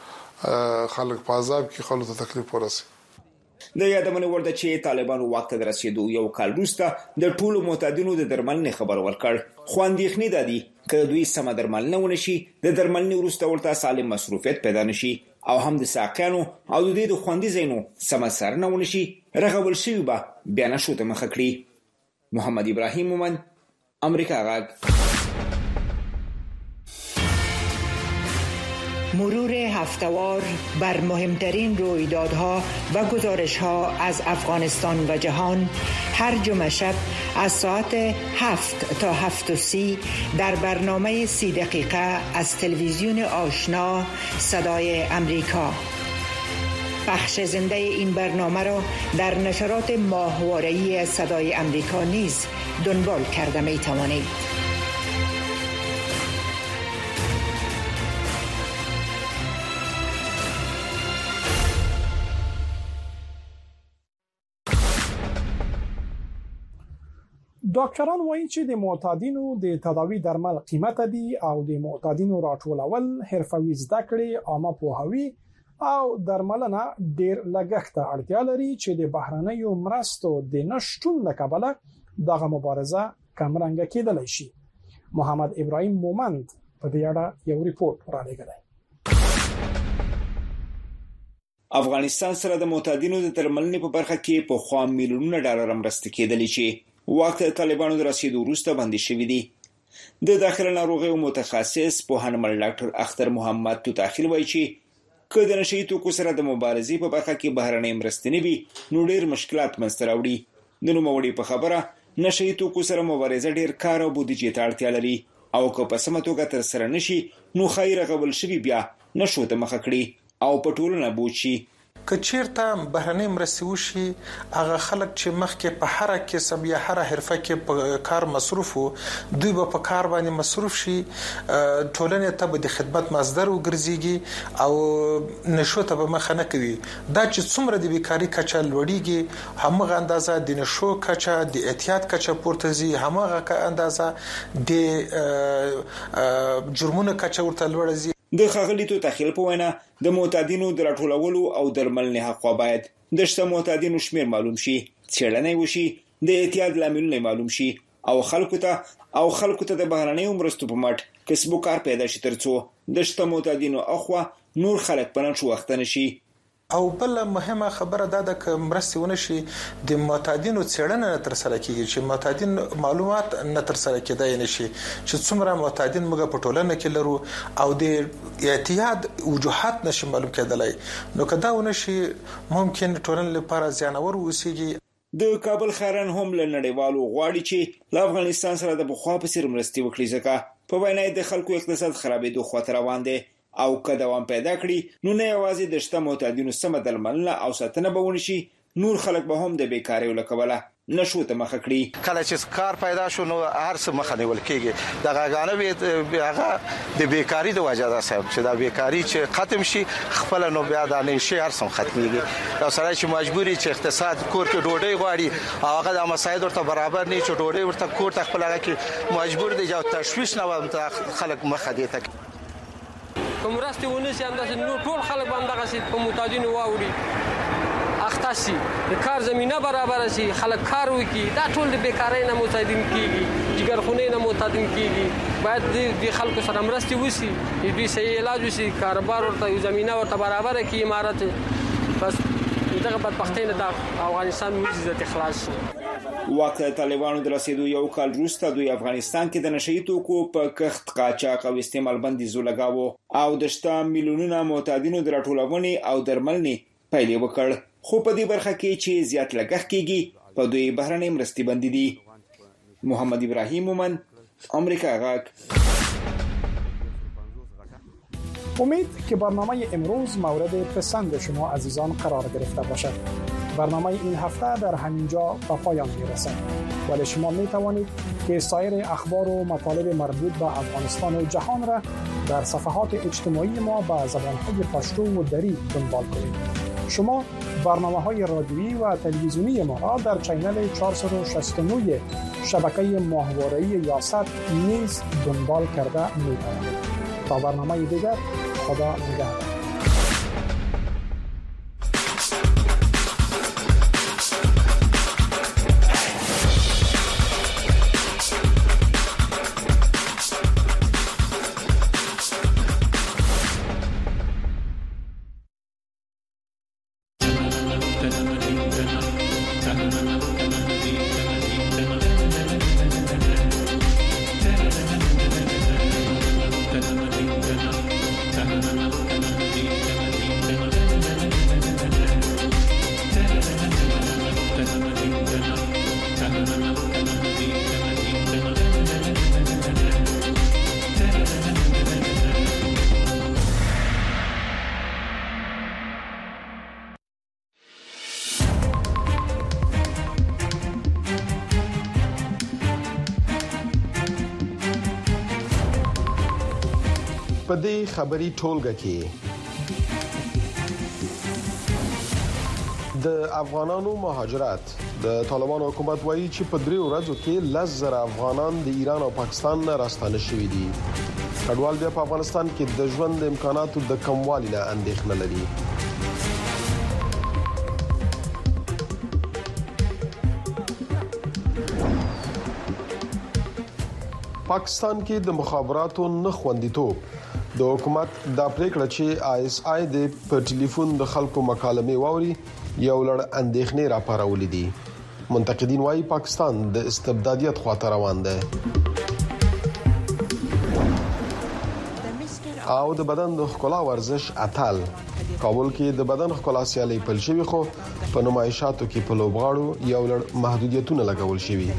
خلک په عذاب کې خلکو ته تکلیف ورسي. د یادونه ورته چې طالبانو واک ته رسیدو یو کال وروسته د ټولو معتادینو د درملنې خبر ورکړ، خو اندېښنې ده دي که دوی سمه درملنه ونشي د درملنې وروسته ورته سالم مصروفیت پیدا نشي او هم د ساقیانو او د دې د خوندي ځایونو سمه څارنه ونشي، رغول شوي به بیا نشو ته مخه کړي. محمد ابراهیم مومند، امریکا غږ. مرور هفته‌وار بر مهمترین رویدادها و گزارش‌ها از افغانستان و جهان هر جمعه شب از ساعت 7 تا 7:30 در برنامه 30 دقیقه از تلویزیون آشنا صدای امریکا. پخش زنده این برنامه را در نشرات ماهواره‌ای صدای امریکا نیز دنبال کرده می توانید. ډاکټران وایي چې د معتادینو د تداوی درمل قیمته دي او د معتادینو راټولول حرفوي زده کړې عامه پوهاوی او درملنه ډیر لګښت اړتیا لري چې د بهرنیو مرستو د نشټون له کبله دغه مبارزه کمرنګ کېدلی شي. محمد ابراهیم مومند په دې اړه یو ریپورت را لېږلی. افغانستان سره د معتادینو د درملنې په برخه کې په خوا میلیونونه ډالر مرسته کېدلی شي. وخت طالبانو د رسیدو وروسته باندې شوې دي. د داخله ناروغیو متخصص پوهنمل ډاکټر اختر محمد توتاخیل وایي چې که د نشئی توکو سره د مبارزې په برخه کې بهرنۍ مرستې نه وي نو ډېر مشکلات منځته راوړي. د نوموړي په خبره نشئی توکو سره مبارزه ډېر کار او بودیجې ته اړتیا لري او که په سمه توګه ترسره نشي نو خیر غول شوي بیا نشو ته مخه کړي او په ټولنه بوج شي. که چیرته بهرنۍ مرستې وشي هغه خلک چې مخکې په هر کسب یا هر حرفه کې په کار مصروف وو دوی به په کار باندې مصروف شي، ټولنې ته به د خدمت مصدر وګرځيږي او نشو ته به مخه نه کوي. دا چې څومره د بیکاری کچه لوړیږي همغه اندازه د نشو کچه د اعتیاد کچه پورته ځي، همغه اندازه د جرمونو کچه ورته لوړه ځي. د ښاغلي توتاخیل په وینا د معتادینو د راټولولو او درملنې حق باید د شته معتادینو شمیر معلوم شي، څېړنه وشي، د اعتیاد لاملونه معلوم شي او خلکو ته د بهرنیو مرستو په مټ کسب و کار پیدا شي ترڅو د شته معتادینو اخوا نور خلک په نشو وخت نشي. او بل مهمه خبره دا ده چې مرستې ونشي د معتادینو څېړنه نه تر سره کیږي، چې معتادین معلومات نه تر سره کېدای نشي چې څومره معتادین موږ په ټولنه کې لرو او د اعتیاد وجوهات نشي معلوم کېدلای. نو که دا ونشي ممکن ټولنې لپاره زیانور وسیږي. د کابل خیرن هم له نړیوالو غواړي چې له افغانستان سره د بخوا په څیر مرستې وکړي ځکه په وینا د خلکو اقتصاد خرابېدو خطر روان دی او که دوام پیدا کړي نو نه یوازې د شته معتادینو سمه درملنه او ساتنه به ونشي، نور خلک به هم د بیکارۍ له کبله نشو ته مخه کړي. کله چې کار پیدا شو نو هر څه مخه نیول کېږي. د غاګانه هغه د بیکاری د وجه ده چې دا بیکاری چې ختم شي خپل نو بیا د نشي هر څه ختميږي. دا سره چې مجبوری چې اقتصاد کور کې ډوډۍ غواړي او هغه د مساعد ورته برابر نه چې ډوډۍ ورته کور ته خپل هغه کې مجبور دي چې تشویش نه ومته خلک مخه دي ته کوم راستي ونسي انداز نو ټول خلک باندې غسي په معتادینو واوري اختصي د کار زمينه برابر شي، خلک کار وکي. دا ټول د بیکارۍ نه معتادین کیږي، جګرخونې نه معتادین کیږي. باید د خلکو سره مرستې وشي، دوی صحیح علاج وشي، کاروبار ورته زمينه ورته برابر کی امارت بس دغه بدبختۍ نه د افغانستان عزت خلاص شي. وخت طالبانو د رسیدو یو کال وروسته دوی افغانستان کې د نشئی توکو په کښت قاچاق او استعمال بندیز لګاوه او د شته میلیونونو معتادینو د راټولونې او درملنې پیل وکړ. خو په دې برخه کې چې زیات لګښت کیږي په دوی بهرنۍ مرستې بندي دي. محمد ابراهیم مومند، آمریکا غاک. امید که برنامه امروز مورد پسند شما عزیزان قرار گرفته باشد. برنامه این هفته در همینجا به پایان میرسد، ولی شما می توانید که سایر اخبار و مطالب مربوط به افغانستان و جهان را در صفحات اجتماعی ما به زبانهای پشتو و دری دنبال کنید. شما برنامه‌های رادیویی و تلویزیونی ما را در چینل 469 شبکه ماهواره‌ای یاست نیز دنبال کرده می توانید. تا برنامه دیگر، خدا نگهدار. Thank you. په دې خبري ټولګه کې د افغانانو مهاجرت د طالبانو حکومت وایي چې په 3 ورځو کې 10,000 افغانان د ایران او پاکستان نه راستانه شوي دي. کډوال بیا په افغانستان کې د ژوند امکاناتو د کموالي نه اندېښنه لري. پاکستان کې د مخابراتو نه خوندیتوب د حکومت د پریکړه چې ISI د په ټلیفون د خلکو مکالمې ووري یو لړ اندېښنې راپارولې دي. منتقدین وايي پاکستان د استبدادیت خواته روان دی. او د بدن د ښکلا ورزش اتل کابل کې د بدن ښکلا سیالي پل شوی خو په نمایشاتو کې په لوبغاړو یو لړ محدودیتونه لګول شوی.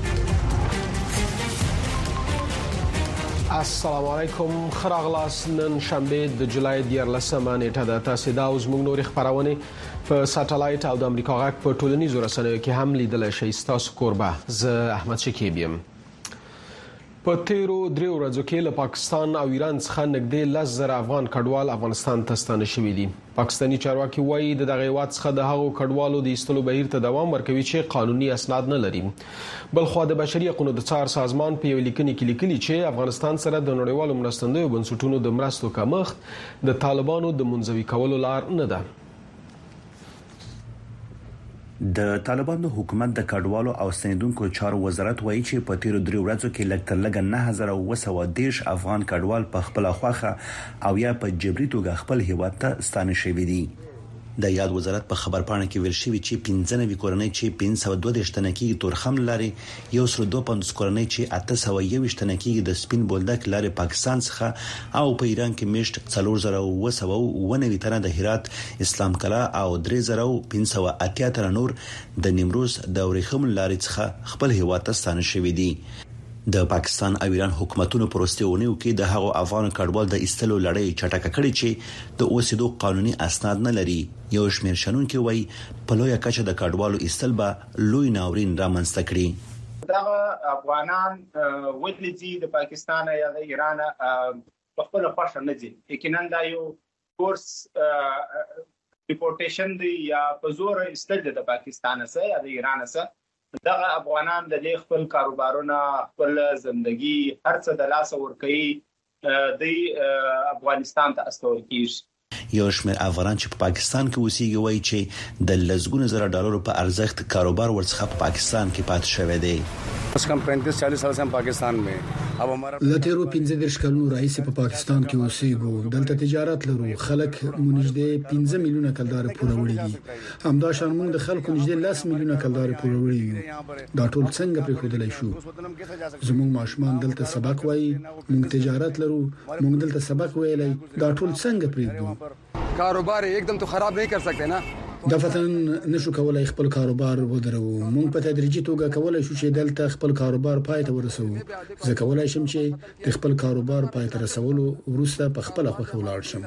السلام علیکم خراغلاس نن شنبه د جولای 14 نیټه د تاسو د زموږ نوري خبرونه په ساتلایت او د امریکا غاک په ټولنیزو رسنیو کې هم لیدل شي. تاسو کوربه زه احمد شکیب یم. په تیرو 3 ورځو کې له پاکستان او ایران څخه نږدې 10,000 افغان کډوال افغانستان ته ستانه شوي دي. پاکستاني چارواکي وایي د دغه هیواد څخه د هغو کډوالو د ایستلو بهیر ته دوام ورکوي چې قانوني اسناد نه لري. بلخو د بشري حقوقو د څار سازمان په یو لیکنه کې لیکلي چې افغانستان سره د نړیوالو مرستندویو بنسټونو د مرستو کمښت د طالبانو د منځوي کولو لار نه ده. د طالبانو حکومت د کډوالو او ستنیدونکو چارو وزارت وایي چې په تیرو 3 ورځو کې لږ تر لږه 9,910 افغان کډوال په خپل خواخه او یا په جبري توګه خپل هیواد ته ستانه شوي دي. د یاد وزارت په خبرپاڼه کې ویل شوی چې 15 کورنۍ چې 522 تنه کې تورخم لري 152 کورنۍ چې 821 تنه کې د سپین بولدک لري پاکستان څخه او په ایران کې مشت 4,990 تنه د هرات اسلام کلا او 3,580 تنه نور د نیمروز د ورېخم لري څخه خپل هیواد ته ستانه شوي دي. د پاکستان او ایران حکومتونو پروستیونیو کې د هغو افغان کډوال د ایستلو لړۍ چټکه کړې چې د اوسېدو قانوني اسناد نه لري. یو شمېر شنونکي وایي په لویه کچه د کډوالو ایستل به لوی ناورین رامنځته کړي. دا افغانان ولې دي د پاکستان یا د ایران په خپل خوښه نه دي. یقینا دا یو کورس ریپورټیشن دی یا په زور ایستل د پاکستان سره یا د ایران سره. دغه افغانان د خپل کاروبارونه خپل ژوندۍ هرڅه د لاس ورکوي د افغانستان ته استول کیږي. یو شمېر افغانان چې په پاکستان کې اوسېږي وایي چې د لزګونو زره ډالرو په ارزښت کاروبار ورڅخه په پاکستان کې پاتې شوی دی. کم 35-40 سال سے پاکستان میں اب ہمارا لتیرو 15 کلونو رئیس په پاکستان کې اوسېږو. دلته تجارت لرو. خلک مونږ 15 میلیونه کلدار پوره وړي دي. همدا شان موږ د خلکو نږدې 10 میلیونه کلدار پوره وړي یو. دا ټول څنګه پرې خودلای شو؟ زموږ ماشومان دلته سبق وایي. موږ تجارت لرو. موږ دلته سبق ویلای. دا ټول څنګه پرېږدو؟ کاروبار एकदम تو خراب نہیں کر سکتے نا. د فتن نشو کولای خپل کاروبار ودرو. مونږ په تدریجي توګه کولای شو چې دلته خپل کاروبار پای ته ورسو. زه کولای شم چې د خپل کاروبار پای ته رسولو وروسته په خپل خوښه ولاړ شم.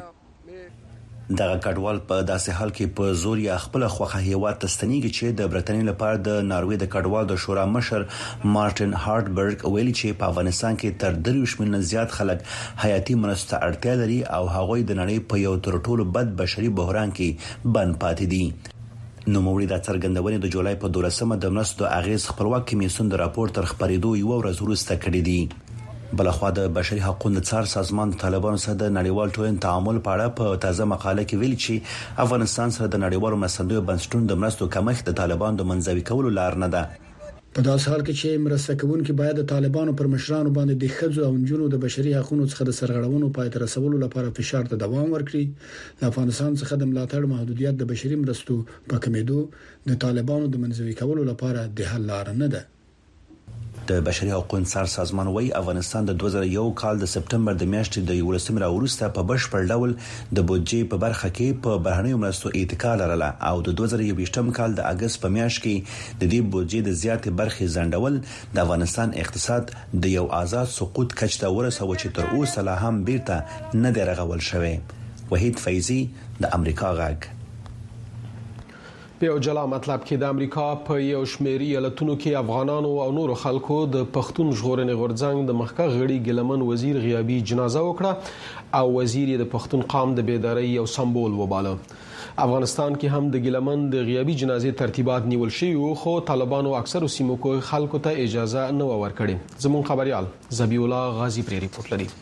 دغه کډوال په داسې حال کې په زور یا خپل خوخه هیواد ته ستنیږي چې د برتنیې لپاره د ناروې د کډوال د شورا مشر مارټن هارټبرګ ویلي چې په افغانستان کې تر 30 ملیونه زیات خلک حیاتي مرسته اړتیا لري او هغوی د نړۍ په یو تر ټولو بد بشري بحران کې بند پاتې دي. نو موري د څرګندونې د جولای په 12مه د مرستو اغیز خپلواک کمیسیون د راپور تر خبرېدو یو ورځ وروسته کړی دی. بلخوا د بشري حقوقو د څار سازمان طالبانو سره د نړیوال ټولنې تعامل په اړه په تازه مقاله کې ویلي چې افغانستان سره د نړیوالو مرستندویو بنسټونو د مرستو کمښت د طالبانو د منځوي کولو لار نه ده. په داس حال کې چې مرسته کوونکي باید د طالبانو پر مشرانو باندې د ښځو او نجونو د بشري حقوقو څخه د سرغړونو پای ته رسولو لپاره فشار ته دوام ورکړي. د افغانستان څخه د ملاتړ محدودیت د بشري مرستو په کمیدو د طالبانو د منځوي کولو لپاره د حل لار نه ده. د بشري حقوقو څار سازمان وايي افغانستان د 2001 کال د سپټمبر د میاشتې د 11 راوروسته په بشپړ ډول د بودجې په برخه کې په بهرنیو مرستو اتکا لرله او د 2021 کال د اگست په میاشت کې د دې بودجې د زیاتې برخې ځنډول د افغانستان اقتصاد د یو آزاد سقوط کچ ته ورسوي چې تر اوسه لا هم بیرته نه دی رغول شوی. وحید فیضی د امریکا غږ. په یو جلا مطلب کې د امریکا په یو شمېر ایالتونو کې افغانانو او نورو خلکو د پښتون ژغورنې غورځنګ د مخکښ غړي ګیلمن وزیر غیابي جنازه وکړه او وزیر د پښتون قام د بیدارۍ یو سمبول وباله. افغانستان کې هم د ګیلمن د غیابي جنازې ترتیبات نیول شوي خو طالبانو اکثر سیمو کې خلکو ته اجازه نه ورکړي. زموږ خبريال زبی الله غازی پرې ریپورت لري.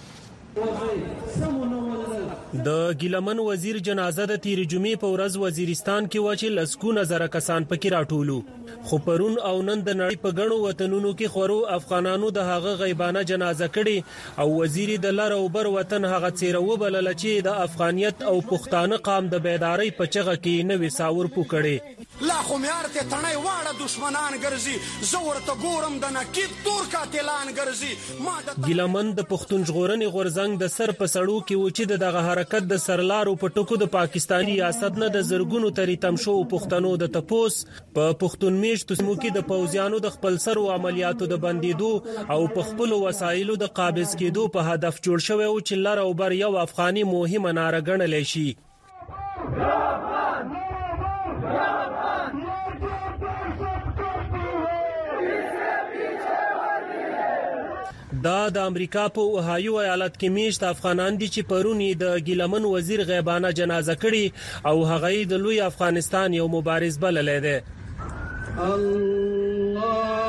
د ګیلمن وزیر جنازه د تیر جمعې په ورځ وزیرستان کې و چې لسګونه زره کسان پکې راټولو. خو پرون او نن د نړۍ په غنو وطنونو کې خورو افغانانو د هغه غیبانه جنازه کړي او وزیر د لار او بر وطن هغه چیرې وبلل چې د افغانیت او پښتانه قام د بیداری په چغه کې نوې ساور پوکړي. لا خو میارته تڼي واړه دشمنان ګرځي زور ته ګورم د نکیب تور قاتلان ګرځي. ګیلمن د پښتون ژغورنې غورځنګ د سر په سړو کې و چې دغه حرکت د سرلارو په ټکو د پاکستاني ریاست نه د زرګونو تری تمشو پښتنو د تپوس په پښتون میشتو سیمو کې د پوځیانو د خپل سرو عملیاتو د بندیدو او په خپل وسایلو د قابض کېدو په هدف جوړ شوی او چې لار او بر یو افغاني مهمه ناره ګڼل شي. دا د امریکا په اوهایو ایالت کې میشت افغانان دي چې پرونی د ګیلمن وزیر غیبانه جنازه کړي او هغه د لوی افغانستان یو مبارز بللی دی. الله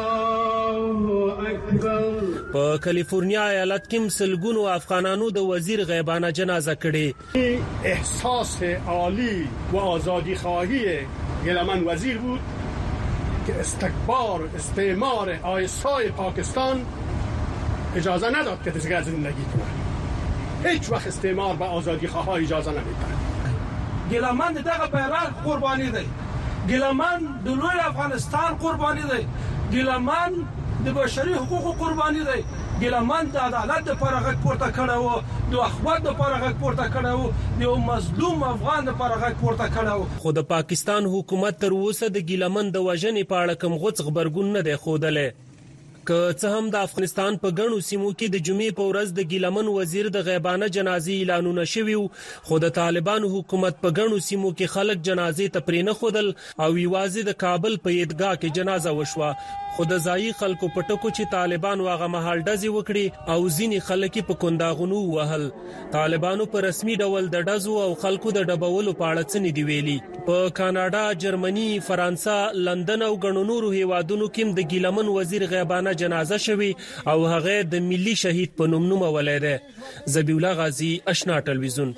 اکبر. په کالیفورنیا ایالت کې سلګونو افغانانو د وزیر غیبانه جنازه کړي. احساس عالی و آزادی خواهی ګیلمن وزیر بود که استکبار استعمار آیسای پاکستان اجازه نداد که دیگر زندگی کنه. هیچ وقت استعمار به آزادی خواه اجازه نمیده. ګیلمن دغه بیرغ قربانی دی. ګیلمن د لوی افغانستان قربانی دی. ګیلمن د بشري حقوقو قربانی دی. ګیلمن د عدالت لپاره غږ پورته کړی و، د اخوت لپاره غږ پورته کړی و، د یو مظلوم افغان لپاره غږ پورته کړی و. خو د پاکستان حکومت تر اوسه د ګیلمن د وژنې په اړه کوم غوڅ خبرګون نه دی ښودلی. که څه هم د افغانستان په غنو سیمو کې د جمعې په ورځ د ګیلمن وزیر د غیبانه جنازې اعلانونه شوي خو د طالبانو حکومت په غنو سیمو کې خلک جنازې ته پرې نه ښودل او یوازې د کابل په عیدګاه کې جنازه وشوه. خو د ځایي خلکو په ټکو چې طالبان واغه محل ډزې وکړي او ځینې خلک په کنداغونو وهل. طالبانو په رسمي ډول د ډزو او خلکو د ډبولو په اړه څه نه دی ویلي. په کاناډا، جرمني، فرانسه، لندن او غنو نورو هیوادونو کې د ګیلمن وزیر غیبانه جنازه شوی او هغه د ملي شهید په نوم نومول دی. زبی الله غازی، آشنا ټلویزیون.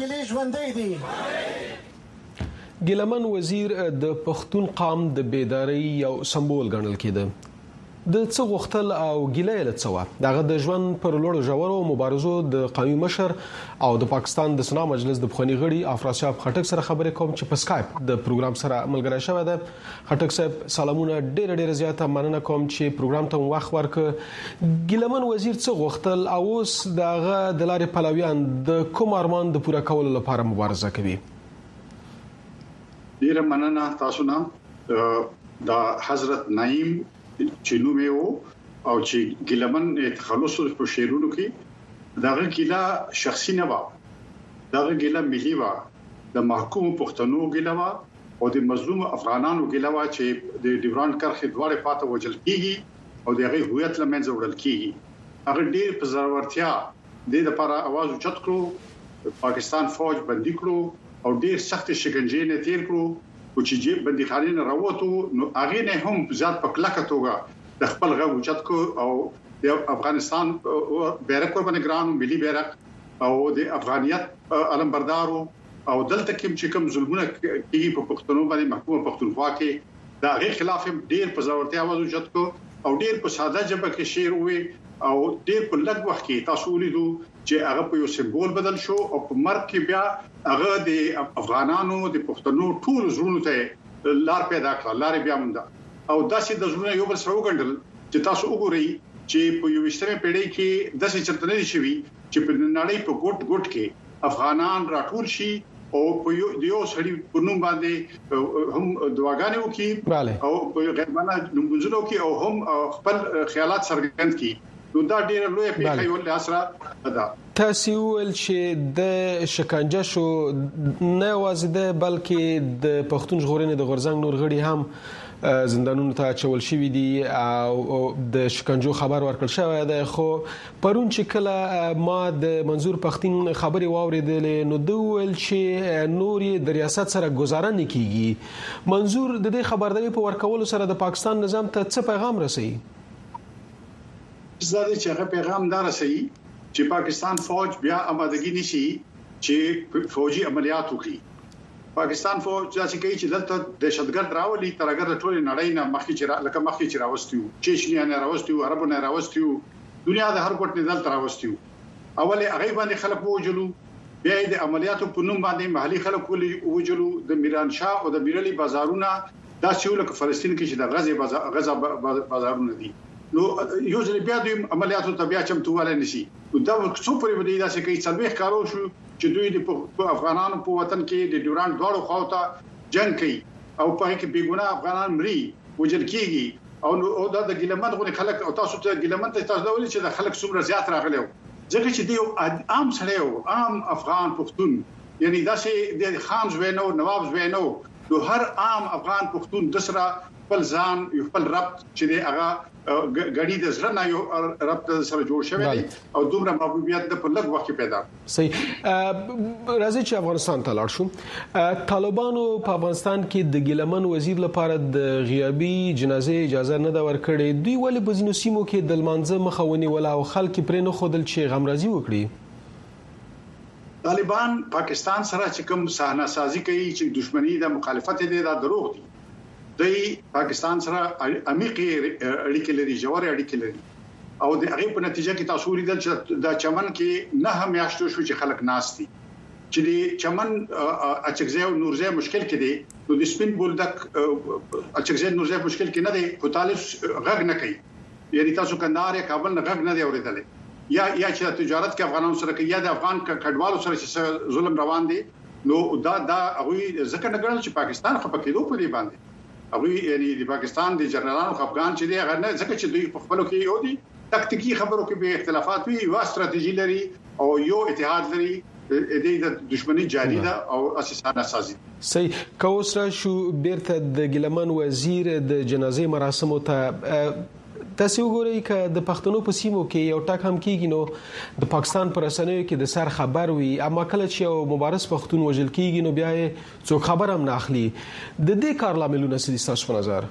ګیلمن وزیر د پښتون قام د بیداری یو سمبول ګڼل کېده. د څه غوښتل او ګیله له څه و دغه د ژوند پر لوړو ژورو مبارزو د قومي مشر او د پاکستان د سنا مجلس د بخونی غړي افراسیاب خټک سره خبرې کوم چې په سکایپ د پروګرام سره ملګری شوی دی. خټک صاحب سلامونه، ډېر زیاته مننه کوم چې پروګرام ته وخت ورکړ. ګیلمن وزیر څه غوښتل او اوس دغه د لارې پلویان د کوم ارمان د پوره کولو لپاره مبارزه کوي؟ ډیره مننه تاسو نه. د حضرت نعیم چې نوم یې او چې ګیلمن تخلص په شیرونو کې دغه ګیلا شخصي نه و، دغه ګیلا ملي و، د محکوم پښتنو ګیلا و او د مظلوم افغانانو ګیلا و چې د ډیوران کرښې دواړه پاته وجل کیږي او دغه هویت لمنځه وړل کیږي. هغه ډیر په ضرورتیا د لپاره आवाज اوچت کړو، پاکستان فوج بندي کړو او ډیر سخت شکنجې نه تیر کړو او چې بنديخانې نه راووتو نو هغه نه هم زیات په کلکه توګه د خپل غو اوچت کو او د افغانستان بیرغ قرباني ګران ملي بیرغ او د افغانیت علمبردارو او دلته کې کوم ظلمونه کیږي په پښتنو باندې محکومه پښتونخوا کې دا غیر خلاف ډیر په ضرورتیا आवाज اوچت کو او ډیر په ساده ژبه کې شعر وي او ډیر په لږ وخت کې تاسو ولیدو چې هغه په یو سمبول بدل شو او په مرګ کې بیا هغه د افغانانو د پښتنو ټول زړونو ته لار پیدا کړه، لار بیا مونږه او داسې د زړونو یو بل سره وګڼل چې تاسو وګورئ چې په 21مه پیړۍ کې داسې چرته نه شي چې په نړۍ په ګوټ کې افغانان راټول شي او په یو سړي په نوم باندې هم دعاګانې وکړي او په غیبانه نمونځونو کې او هم خپل خیالات څرګند کړي. نو دا ډېر لوی پیښه یو لاسره ده. تاسو ول چې د شکنجه شو نه وازده بلکې د پښتون ژغورنې د غورځنګ نور غړي هم زندانونو ته چول شوې دي او د شکنجو خبر ورکړل شوی دی. خو پرون چې کله ما د منظور پښتون خبري واوریدلې نو دوی ول چې نور د ریاست سره گزاره نه کیږي. منظور د دې خبرداري په ورکولو سره د پاکستان نظام ته څه پیغام رسوي؟ زه چې هغه پیغام دار رسوي چې پاکستان فوج بیا آمادګي نشي چې فوجي عملیات وکړي. پاکستان فوج چې کوي چې دلته دهشتګرد راولي ترګر ټول نړۍ نه مخکې چې راوستیو چچنیا نه راوستیو عربو نه راوستیو دنیا د هر کوټ نه دلته راوستیو. اوله هغه باندې خلک وجلو بیا د عملیاتو په نوم باندې محلي خلک وجلو د میران شاه او د میرلي بازارونه دا چې لکه فلسطین کې چې د غزا بازارونه دي. نو یو ځل بیا د عملیاتو تبیا چمتواله نشي. دا څو پرې ودی دا چې کوي څلوي کارو شو چې دوی د افغانانو په وطن کې د ډیورانډ دوړو خواته جنگ کوي او په کې بیګونه افغانان مري وجل کیږي او دا د ګلمن غو خلک او تاسو ته ګلمن ته تاسو ولې چې د خلک څومره زیات راغلي ځکه چې دی عام سره عام افغان پښتون یعنی دا چې د خان زوینو نواب زوینو نو هر عام افغان پښتون د سره خپل ځان یو خپل رب چې دی هغه غړي د زړه نه یو رب سره جوړ شوی دی او دومره محبوبیت د په لږ وخت کې پیدا. صحیح. راځي چې افغانستان ته لاړ شو. طالبانو په افغانستان کې د ګیلمن وزیر لپاره د غیابي جنازې اجازه نه دا ورکړې. دوی ولې په ځینو سیمو کې د لمانځه مخاوني ولا او خلک پرې نه خودل چې غمرازي وکړي. طالبان پاکستان سره چې کوم صحنه سازي کوي چې دښمنی د مخالفت دي دا دروغ دي. د پاکستان سره عمیقې اړیکې لري جوړې اړیکې لري او د هغه په نتیجه کې تاسو لیدل چې د چمن کې نه میاشتو شو چې خلک ناشتي چې د چمن اچګزه او نورزه مشکل کې دي نو د سپین بولدک اچګزه نورزه مشکل کې نه دي خو طالب غږ نه کوي. یعنی تاسو کندهار یا کابل نه غږ نه دی اوریدل یا چې تجارت کې افغانانو سره کې یا د افغان کډوالو سره چې ظلم روان دي نو دا هغه ځکه نه ګڼل چې پاکستان خپکېدو په دې باندې هغه یعنی د پاکستان د جنرالانو افغان چې دی هغه نه ځکه چې دوی په خپلو کې یو دي تکتیکی خبرو کې به اختلافات وي یو ستراتیژي لري او یو اتحاد لري د دښمنی جاری ده او اساسانه سازي. صحیح. کوسره شو بیرته د ګلمن وزیر د جنازې مراسمو ته تاسو وګورئ چې د پښتنو په سیمو کې یو ټاک هم کیږي نو د پاکستان پر رسنیو کې د سر خبر وي اما کله چې یو مبارز پښتون وژل کیږي نو بیا څوک خبر هم نه اخلي. د دې کار لاملونه څه دي تاسو په نظر؟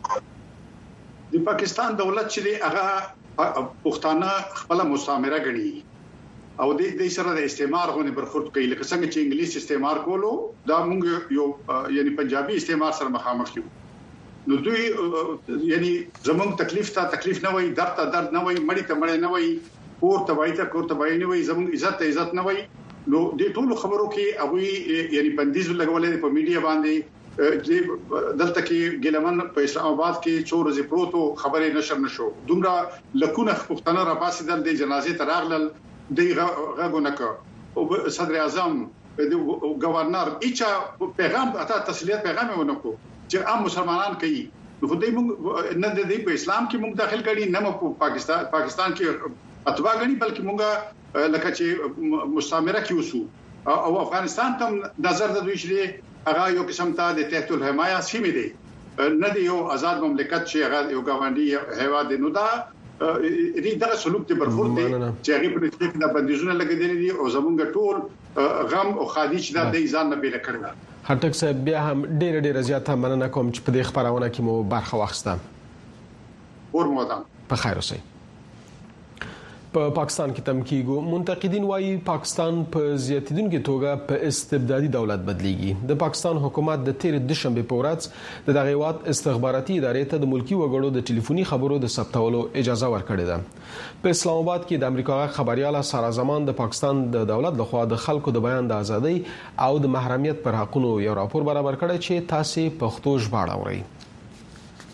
د پاکستان دولت چې هغه پښتانه خپل مستعمره ګڼي او د دې سره د استعمار غونې برخورد کوي لکه څنګه چې انګلیس استعمار کولو دا موږ یو یعنی پنجابي استعمار سره مخامخ یو. نو دوی یعنی زموږ تکلیف نه وای درد نه وای مړی ته مړی نه وای کور ته وای نه وای زموږ عزت نه وای. نو د ټولو خبرو کې هغه یعنی بندیز لګولې په میډیا باندې دلته کې ګلمن په اسلام آباد کې څو ورځې پروتو خبرې نشر نشو دومره لکونه پښتانه را پاسې د جنازې تراغلل دی غږونه کو صدر اعظم گورنر ایچا پیغام اته تسلیت پیغام ونکو چې عام مسلمانان کوي نو خدای موږ نه د دې په اسلام کې موږ داخل کړي نه په پاکستان کې اتباع غني بلکې موږ لکه چې مستعمره کې وسو او افغانستان ته نظر د دوی شری هغه یو قسم ته د تحت الحمایه سیمه دی نه دی یو آزاد مملکت چې هغه یو گاونډي هیواد دی. نو دا دغه سلوک ته برخورد دي چې هغه په دې کې د بندیزونو لګیدل دي او زمونږ ټول غم او خادي چې د ځان نه بیل کړل. هټک صاحب بیا هم ډېر زیات مننه کوم چې په دې خبرونه کې مو برخه واخیسته. اور مودام په خیر اوسئ. په پاکستان کې تم کیږي منتقدین وايي پاکستان په زیاتیدونکو توګه په استبدادي دولت بدلیږي. د پاکستان حکومت د تیر دوشنبه په ورځ د دغه وخت استخباراتي ادارې ته د ملکی وګړو د ټلیفوني خبرو د ثبتولو اجازه ورکړې ده. په اسلام آباد کې د امریکا خبرياله سارا زمان د پاکستان د دولت لخوا د خلکو د بیان د ازادۍ او د محرمیت پر حقونو یو راپور برابر کړی چې تاسو پښتو ژباړه اورئ.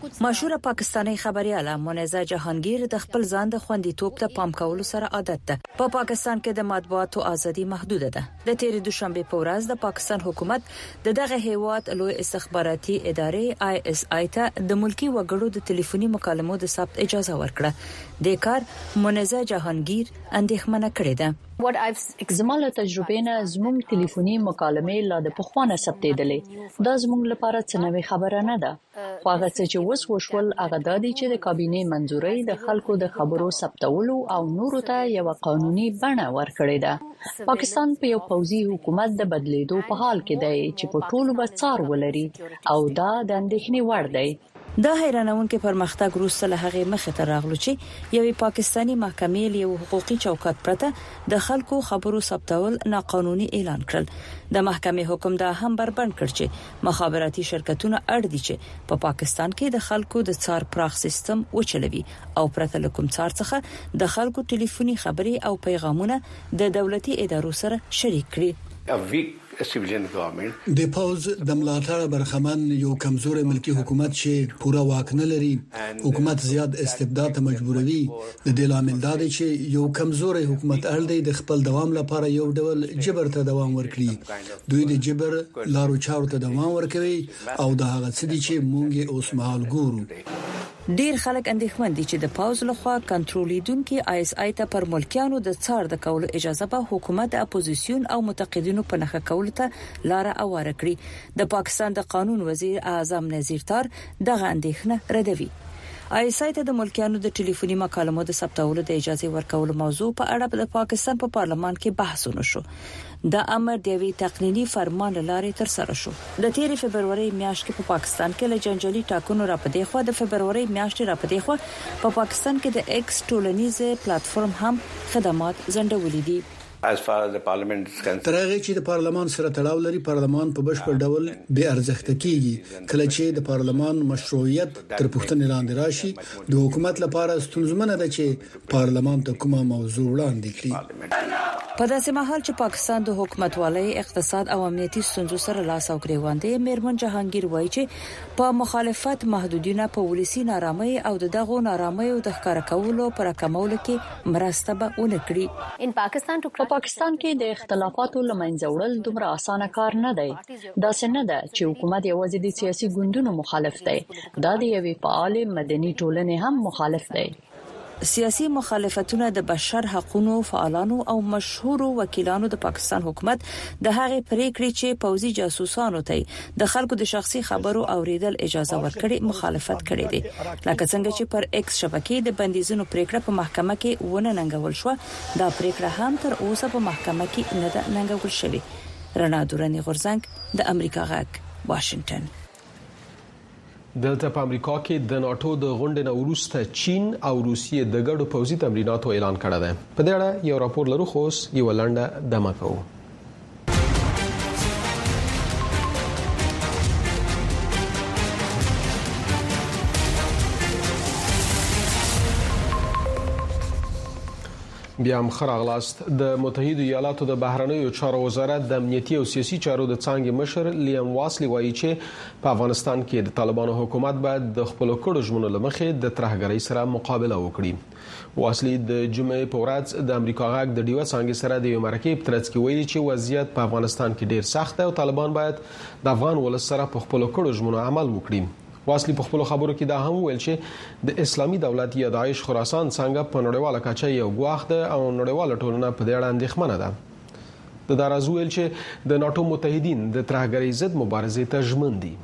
مشهور پاکستانی خبرياله منیزه جهانگیر د خپل ځان د خوندیتوب ته پام کولو سره عادت ده. په پاکستان کې د مطبوعاتو ازادي محدوده ده. د تیرې دوشنبه په ورځ د پاکستان حکومت دغه هیواد لوی استخباراتي ادارې ISI ته د ملکی وګړو د ټلیفوني مکالمو د ثبت اجازه ورکړه. د کار منیزه جهانگیر اندېښمنه کړې ده. زموږ تجربه نه زموږ ټلیفوني مکالمې لا د پخوانه ثبتېدلې. دا زموږ لپاره څه نوې خبره نه ده. خو هغه چې وشول هغه د دې چې د کابینې منځوري د خلکو د خبرو ثبتولو او نورو ته یو قانوني بڼه ورکړې ده. پاکستان په یو پوځي حکومت د بدلیدو په حال کې دی چې په ټولو بڅار ولري او دا د اندېښنې وړ دی. دا حیرانونکې پرمختګ وروسته له هغې مخې ته راغلو چې یوې پاکستانی محکمې له حقوقي چوکاټ پرته د خلکو خبرو ثبتول ناقانوني اعلان کړل. د محکمې حکم دا هم بربند کړ چې مخابراتي شرکتونه اړ دي چې په پاکستان کې د خلکو د څار پراخ سیستم وچلوي او پرته له کوم څار څخه د خلکو ټلیفوني خبري او پیغامونه د دولتي ادارو سره شریک کړي. د پوز د ملاتړ برخمن یو کمزوري ملکی حکومت چې پوره واک نه لري، حکومت زیات استبداد ته مجبوروي. د دې لامل دا دی چې یو کمزوري حکومت اړ دی د خپل دوام لپاره یو ډول جبر ته دوام ورکړي. دوی د جبر لارو چارو ته دوام ورکوي او دا هغه څه دي چې موږ اوس مهال ګورو. ډیر خلک اندېښمن دي چې د پاوز لخوا کنټرولیدونکو ISI ته پر ملکیانو د څار د کولو اجازه به حکومت د اپوزیسیون او متقدینو په نخښه کولو ته لار اواره کړي. د پاکستان د قانون وزیر اعظم نذیر تار دغه اندېښنه ردوي. ISI ته د ملکیانو د ټلیفوني مکالمو د ثبتولو د اجازه ورکولو موضوع په اړه د پاکستان په پارلمان کې بحث ونشو. دا امر د وی تقنینی فرمان لارې تر سره شو. د 13 فبرवरी میاشت کې په پاکستان کې له جنجالي ټاکنو را پدې خو د فبرवरी میاشت را پدې خو په پاکستان کې د ایکس ټولنیزه پلیټفارم هم خدمات زندولې دي. ترغه چې د پارلمان سره تړاو لري، پارلمان په بشپړ ډول بے ارزښت کیږي. کله چې د پارلمان مشروعیت تر پوښتنې لاندې راشي، د حکومت لپاره ستونزمنه ده چې پارلمان ته کومه موضوع وړاندې کړي. په داسې مهال چې پاکستان د حکومتوالۍ اقتصاد او امنیتي ستونزو سره لاس او ګریوان دی، میرمن جهانگیر وایي چې په مخالفت محدودیتونه په ولسی نارامۍ او دغه نارامۍ او د ښکار کولو پر کمولو کې مرسته به ونکړي. پاکستان کې د اختلافاتو لمنځه وړل دومره اسانه کار نه دی. دا څنګه ده چې حکومت یوازې د سیاسي ګوندونو مخالف دی، دا د یوې فعال مدني ټولنې هم مخالف دی. سیاسي مخالفتونه د بشر حقوقو فعالانو او مشهور وکیلانو د پاکستان حکومت د هغې پریکړې چې پوځي جاسوسانو ته د خلکو د شخصي خبرو اوریدل اجازه ورکړي مخالفت کړي دي. لکه څنګه چې پر ایکس شبکې د بندیزونو پریکړه په محکمه کې ونه ننګول شو، دا پریکړه هم تر اوسه په محکمه کې نه ده ننګول شوې. رڼا دوراني غورزنګ د امریکا غږ، واشنگټن. دلته په امریکا کې د ناتو د غونډې نه وروسته چین او روسیې د ګډو پوځي تمریناتو اعلان کړی دی. په دې اړه یو راپور لرو، خو یو لنډه دمه کوو. بیا هم خراغلاست. د متحده ایالاتو د بهرنیو چارو وزارت د امنیتي او سیاسي چارو د څانګې مشر لیام واسلی وایي چې په افغانستان کې د طالبانو حکومت باید د خپل کړو ژمنو لمخې د ترهګرۍ سره مقابله وکړي. واسلی د جمعې په ورځ د امریکا غږ د ډیوه څانګې سره د یو مرکه په ترڅ کې ویلي چې وضعیت په افغانستان کې ډیر سخت دی او طالبان باید د افغان ولس سره په خپل کړو ژمنو عمل وکړي. واسلی په خپل خبرو کې دا هم ویل چې د اسلامي دولت یا داعش خراسان څنګه په نړیواله کچه یو ګواښ ده او نړیواله ټولنه په دې اړه اندېښمنه ده. د دراز ویل چې د ناتو متحدین د ترهګرۍ ضد مبارزې ته ژمن دي.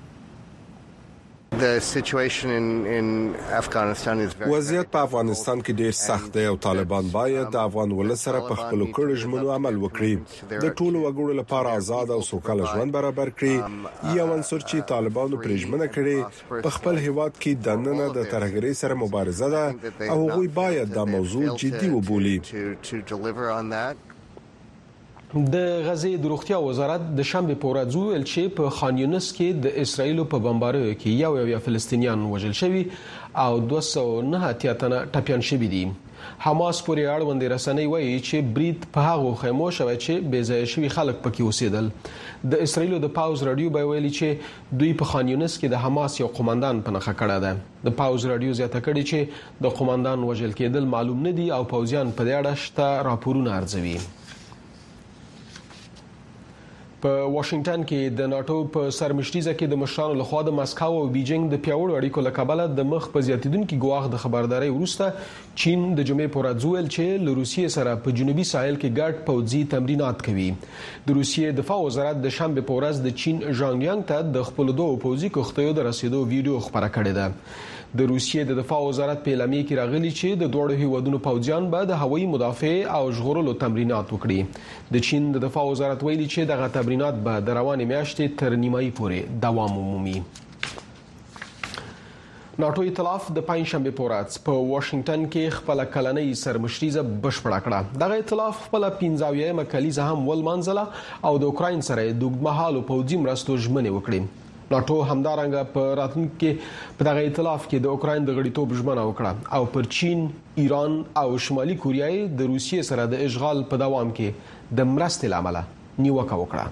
وضعیت په افغانستان کې ډیر سخت دی او طالبان باید د افغان ولس سره په خپل کړو ژمنو عمل وکړي. د ټولو وګړو لپاره آزاد او سوکاله ژوند برابر کړي. یو عنصر چې طالبانو پرېژمنه کړي په خپل هیواد کې د نن د ترهګرۍ سره مبارزه ده او هغوی باید دا موضوع جدي وبولي. د غزې د روغتیا وزارت د شنبه په ورځ ویل چې په خان یونس کې د اسرایل په بمباریو کې یو فلسطینیان وژل شوی او 209 تنه ټپيان شوي دي. حماس پورې اړوند رسنۍ وایي چې برید په هغو خیمو شوی چې بې ځایه شوي خلک پکې اوسېدل. د اسرایل د پاوز رادیو به ویلي چې دوی په خان یونس کې د حماس یو قومندان په نخښه کړه ده. د پاوز رادیو زیاته کړې چې د قومندان وژل کېدل معلوم نه دي او پوځیان په دې اړه شته راپورونه ارزوي. په واشنگټن کې د ناتو په سرمشريزه کې د مشرانو لخوا د مسکو او بیجینګ د پیاوړو اړیکو له کبله د مخ په زیاتیدونکو ګواښ د خبرداري وروسته چین د جمعې په ورځ ویل چې له روسیې سره په جنوبي ساحل کې ګډ پوځي تمرینات کوي. د روسیې دفاع وزارت د شنبه په ورځ د چین ژانګیانګ ته د خپل دوه پوځي کښتیو د رسیدو ویډیو خبره کړې ده. د روسیې د دفاع وزارت په اعلامیه کې راغلي چې د دوه هیوادونو پوځیان به د هوایي مدافع او ژغورلو تمرینات وکړي. د چین د دفاع وزارت ویلي چې دغه تمرینات به د روانې میاشتې تر نیمایي پورې دوام ومومي. ناتو ائتلاف د پنځشنبه په ورځ په واشنگټن کې خپل کلنۍ سرمشريزه بشپړه کړه. دغه ائتلاف خپل 15مه کلیزه هم ولمنځله او د اوکراین سره د اوږدمهالو پوځي مرستو ژمنې وکړې. ناتو همدارنګه په راتلونکي کې په دغه ائتلاف کې د اوکراین د غړیتوب ژمنه وکړه او پر چین، ایران او شمالي کوریا د روسیې سره د اشغال په دوام کې د مرستې لامل نیوکه وکړه.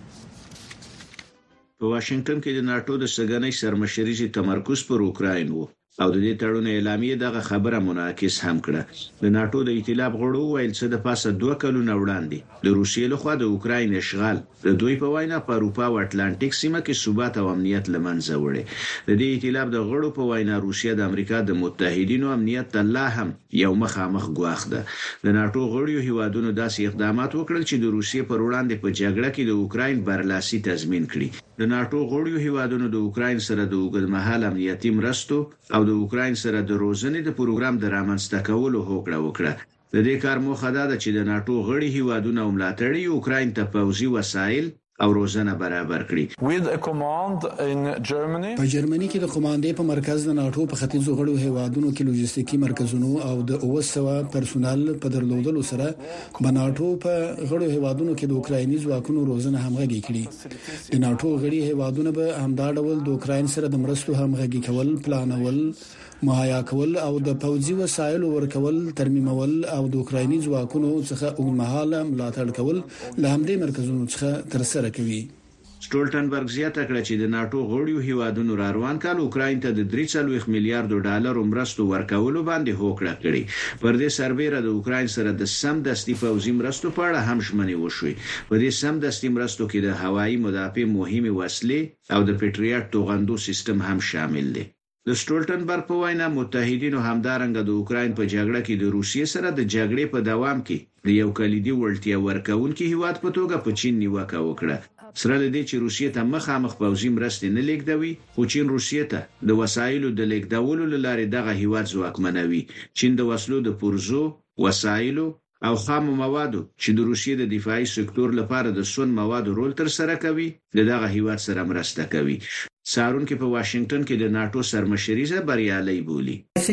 په واشنگټن کې د ناتو د سګنۍ سرمشريزي تمرکز پر اوکراین وو او د دې تړون اعلامیه دغه خبره منعکس هم کړه. د ناتو د ائتلاف غړو ویل چې د پاسه 2 کلونه وړاندې د روسیې لخوا د اوکراین اشغال د دوی په وینا په اروپا او اتلانټیک سیمه کې ثبات او امنیت لمنځه وړي. د دې ائتلاف د غړو په وینا روسیه د امریکا د متحدینو امنیت ته لا هم یو مخامخ ګواښ ده. د ناتو غړو هیوادونو داسې اقدامات وکړل چې د روسیې پر وړاندې په جګړه کې د اوکراین برلاسي تضمین کړي. د ناتو غړو هیوادونو د اوکراین سره د اوږدمهاله امنیتي مرستو او د اوکراین سره د روزنې د پروګرام د رامنځته کولو هوکړه وکړه. د دې کار موخه ده چې د ناتو غړي هیوادونه او ملاتړي اوکراین ته پوځي وسایل او روزنه برابر کړي. په جرمني کې د قوماندې په مرکز د ناتو په ختیځو غړو هیوادونو کې لوجستیکي مرکزونو او د 900 پرسونل په درلودلو سره د ناتو په غړو هیوادونو کې د اوکرایني ځواکونو روزنه همغږي کړي. د ناتو غړي هیوادونه به همدا ډول د اوکراین سره د مرستو همغږي کول، پلانول، مهیا کول او د پوځي وسایلو ورکول، ترمیمول او د اوکرایني ځواکونو څخه اوږدمهاله ملاتړ کول له همدې مرکزونو څخه ترسره کوي. سټولټنبرګ زیاته کړه چې د ناتو غړو هیوادونو روان کال اوکراین ته د 3.4 میلیارډ ډالر مرستو ورکولو باندې هوکړه کړې. پر دې سربېره د اوکراین سره د سمدستي پوځي مرستو په اړه هم ژمنې وشوې. په دې سمدستي مرستو کې د هوایي مدافع مهمه وسلې او د پیټریاټ توغندو سیستم هم شامل دي. د سټولټنبرګ په وینا متحدینو همدارنګه د اوکراین په جګړه کې د روسیې سره د جګړې په دوام کې د یو کلیدي وړتیا ورکوونکي هیواد په توګه په چین نیوکه وکړه. سره لدې چې روسیې ته مخامخ پوځي مرستې نه لیږدوي، خو چین روسیې ته د وسایلو د لیږدولو لپاره دغه هیواد ځواکمنوي. چین د وسلو د پرزو، وسایلو او خام موادو چې د روسیې د دفاعي سکتور لپاره د سون موادو رول تر سره کوي دغه هیواد سره مرسته کوي. سارون کې په واشنگټن کې د ناتو سرمشريزه بریالي بولی.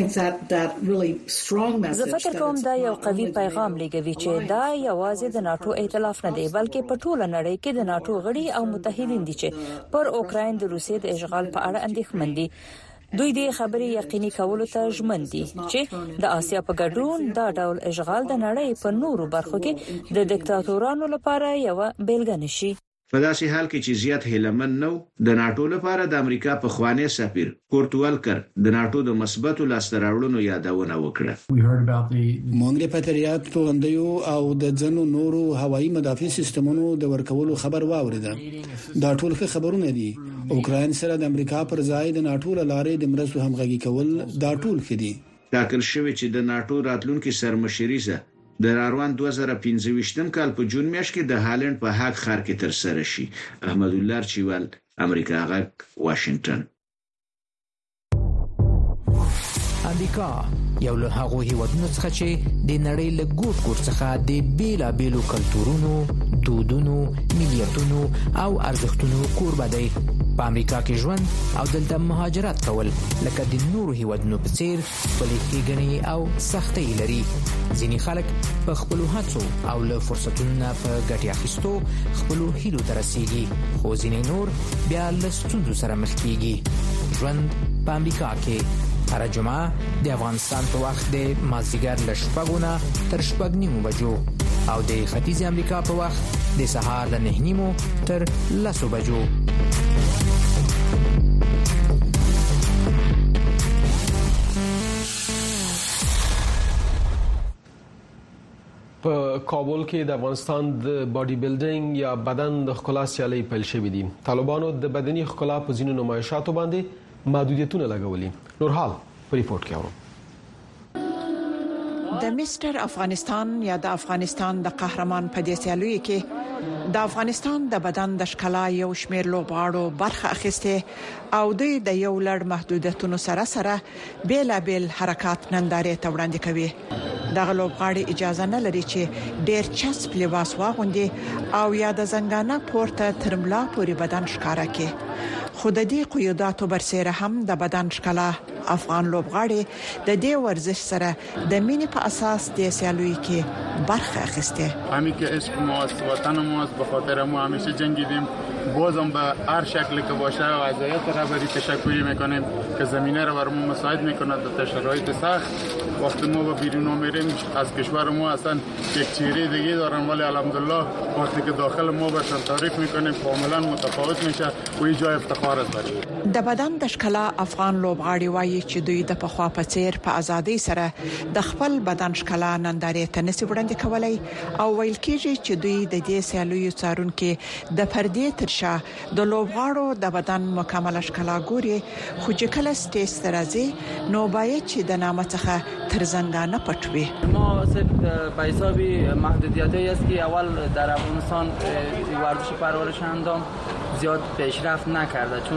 زه فکر کوم دا یو قوي پیغام لګوي چې دا یوازې د ناتو ائتلاف نه دی بلکې په ټوله نړۍ کې د ناتو غړي او متحدین دي چې پر اوکراین د روسیې د اشغال په اړه اندېښمن دي. دوی دې خبرې یقیني کولو ته ژمن دي چې د آسیا په ګډون دا ډول اشغال د نړۍ په نورو برخو کې د دیکتاتورانو لپاره یو بیلګه نشي. په داسې حال کې چې زیات هیلمن نو د ناتو لپاره د امریکا په خوانی سفیر کورت والکر د ناتو د مثبتو لاستراوړنو یادونه وکړه. مونږ په تریات توغندیو او د ځنو نورو هوایي مدافع سیستمونو د ورکولو خبر واوریده. دا ټول خبرونه دي. اوکراین سره د امریکا پر ځای د ناتو لارې د مرستو همغږي کول دا ټول خدي. ټاکل شوی چې د ناتو راتلونکي سرمشريزه د روان 2015 کال په جون میاشت کې د هالند په هاګ ښار کې تر سره شي. احمد الله چوال، امریکا غږ، واشنگټن. امریکا یو له هغو هیوادونو څخه چې د نړۍ له ګوټ ګوټ څخه د بیلابیلو کلتورونو، دودونو، ملیتونو او ارزښتونو کوربه دی. په امریکا کې ژوند او دلته مهاجرت کول لکه د نورو هیوادونو په څیر خپلې ښېګڼې او سختۍ لري. ځینې خلک په خپلو هڅو او له فرصتونو په ګټې اخیستو خپلو هیلو ته رسیږي، خو ځینې نور بیا له ستونزو سره مخ کیږي. ژوند په امریکا کې هر جمعه د افغانستان په وخت د مازدیګر له 6 نه تر 6:30 بجو او د ختیځ امریکا په وخت د سهار له 9:30 تر 10 بجو. په کابل کې د افغانستان د باډي بلډینګ یا بدن د ښکلا سیالۍ پیل شوې دي. طالبانو د بدني ښکلا په ځینو نمایشاتو باندې محدودیتونه لګولي. نورحال په ریپورت کې اورو. د میسټر افغانستان یا د افغانستان د قهرمان په دې سیالۍ کې د افغانستان د بدن د ښکلا یو شمېر لوبغاړو برخه اخیسته او د یو لړ محدودیتونو سره بیلابل حرکات نندارې ته وړاندې کوي. دغه لوبغاړي اجازه نه لري چې ډېر چسپ لباس واغوندي او یا د زنګانه پورته ترملا پورې بدن ښکارا کوي. خو د دې قیوداتو برسره هم د بدن ښکلا افغان لوبغاړي د دې ورزش سره د مینې په اساس د سیالۍ کې برخه اخیسته. همین که عشق ماست، وطن ماست، به خاطر ما همیشه جنگیدیم. بازم به هر شکلی که باشه وضعیت رهبری تشکری میکنیم که زمینه رو برامون مساعد میکنه در شرایط سخت. وقتی ما به بیرون میریم از کشور ما اصلا یک چهره دیگه دارن، ولی الحمدلله وقتی که داخل ما بهشون تعریف میکنیم کاملا متفاوت میشه و این جای افتخار است برای د بدن د ښکلا افغان لوبغاړي وایي چې دوی د پخوا په څیر په ازادۍ سره د خپل بدن ښکلا نندارې ته نشي وړاندې کولای او ویل کېږي چې دوی د دې سیالیو څارونکو د پردې ترشا د لوبغاړو د بدن مکمل ښکلا ګوري، خو چې کله سټیج ته راځي نو باید چې د نامه څخه تر زنګانه پټوي. ما صرف به حساب محدودیتایی است که اول در افغانستان ورزش پرورش اندام زیاد پیشرفت نکرده، چون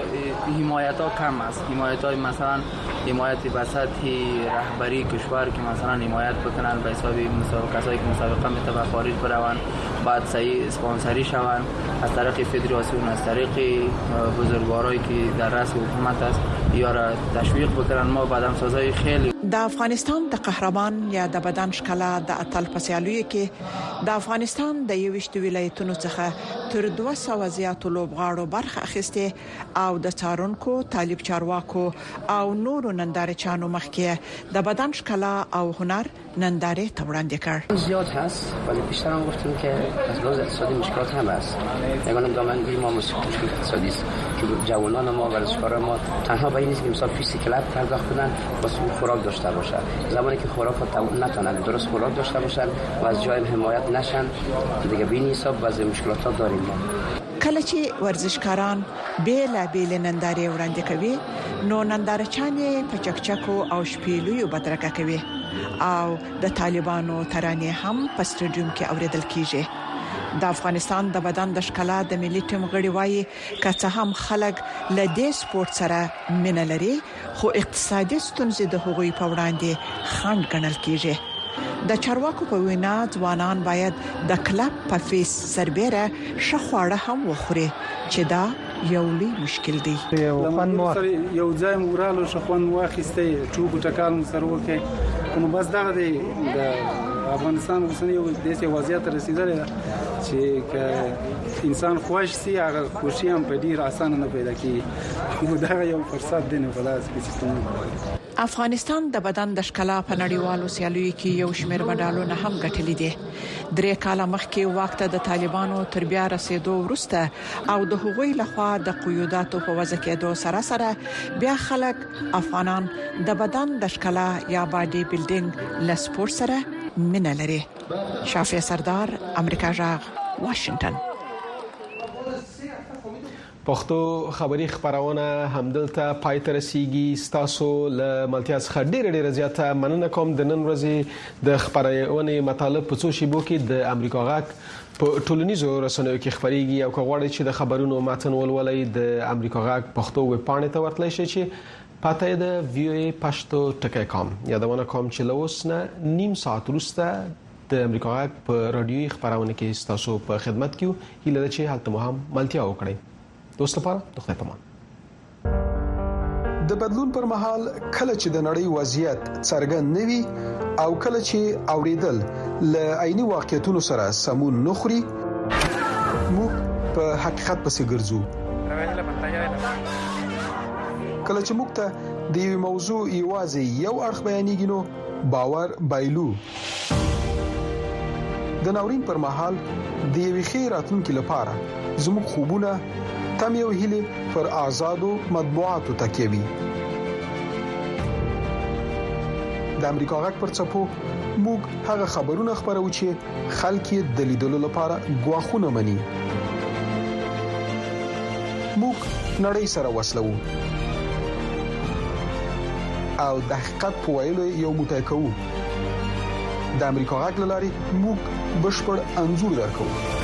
حمایت ها کم است. حمایت های مثلا حمایت به سطح رهبری کشور که مثلا حمایت بکنن به حساب کسایی که مسابقه میتونه خارج بروند، بعد صحیح اسپانسری شوند از طریق فدراسیون، از طریق بزرگوارایی که در رأس حکومت است یا را تشویق بکنن. ما بدن سازای خیلی د افغانستان د قهرمان یا د بدن ښکلا د اتل په سیالیو کې د افغانستان د 21 ولایتونو څخه تر 200 زیاتو لوبغاړو برخه اخیسته او د څارونکو، طالب چارواکو او نورو نندارچانو مخکې د بدن ښکلا او هنر نندارې ته وړاندې کړ. زیاد هست ولی بیشتر هم گفتیم که از لحاظ اقتصادی مشکلات هم هست. نگاه دامنگیری ما مشکل اقتصادی است که جوانان ما ورزشکاران ما تنها به این نیست که مثلا فیس کلاب پرداخت کنن واسه خوراک داشته باشن. زمانی که خوراک نتونن درست خوراک داشته باشن و از جای حمایت نشن دیگه به این حساب وضع مشکلات داریم ما. کله چې ورزشکاران بیلابل نندارې وړاندې کوي نو نندارچانې په چکچکو او شپېلویو بدرګه کوي او د طالبانو ترانې هم په سټډیوم کې اوریدل کیږي. د افغانستان د بدن د ښکلا د ملي ټیم غړي وایي که څه هم خلک له دې سپورت سره مینه لري، خو اقتصادي ستونزې د هغوی په وړاندې خنډ ګڼل کیږي. د چارواکو په وینا ځوانان باید د کلب په فیس سربېره شخواړه هم وخوري چې دا یو لوی مشکل دی. یو ځای مورالو شخوان واخیسته ټوب ټکان سره وکي نو بس دا دی د افغانستان اوسنی یو داسې وضعیت رسیدلی چې انسان خوښ سي هغه خوشي هم په ډیر اسانه نه پیدا کیږي. دا یو فرصت دی نه خلاص کې افغانستان د بدن د ښکلا په نړیوالو سیالیو کې یو شمېر مډالونه هم ګټلي دي. 3 کاله مخکې وخت د طالبانو تر بیا رسیدو وروسته او د هغوی لخوا د قیوداتو په وضع کېدو سره بیا خلک افغانان د بدن د ښکلا یا باډي بلډینګ له سپورت سره مینه لري. شافعي سردار، امریکا جاغ، واشنگټن. پښتو خبری خبرونه همدلته پای ته رسیدي. ستاسو له ملتیا څخه ډیره زیاته مننه کوم. د نن ورځې د خبرونه مطالب په څو شیبو کې د امریکا غاک په ټولنیزو رسنیو کې خبريږي او کغواړي چې د خبرونو متن ولولئ د امریکا غاک پښتو ویب پاڼې ته ورتلئ شئ چې پته د voa.pashto.com. یادونه کوم چې لوس نه نیم ساعت وروسته د امریکا غاک په رادیوي خبرونه کې ستاسو په خدمت کې هیله ده چې حالت مو هم ملتیا وکړئ. دوست لپاره د خدای په امان. د بدلون پر مهال کله چې د نړۍ وضعیت څرګند نوي او کله چې اوریدل ل عیني واقعیتونو سره سمون نخري موږ په حقیقت پسې ګرځو. کله چې موږ ته د یو موضوع یوازې یو اړخ بیانېږي نو باور بایلو. د ناورین پر مهال د یوې ښې راتلونکي لپاره زموږ خوبونه تم یو هیله پر آزادو مطبوعاتو تکیه وي. د امریکا غږ پر څپو موږ هغه خبرونه خبرو چې خلک یې د لیدلو لپاره غواخونه مني. موږ نړۍ سره وصلو او د حقیقت په ویلو یو موټی کوو. د امریکا غږ لاري موږ بشپړ انځور درکو.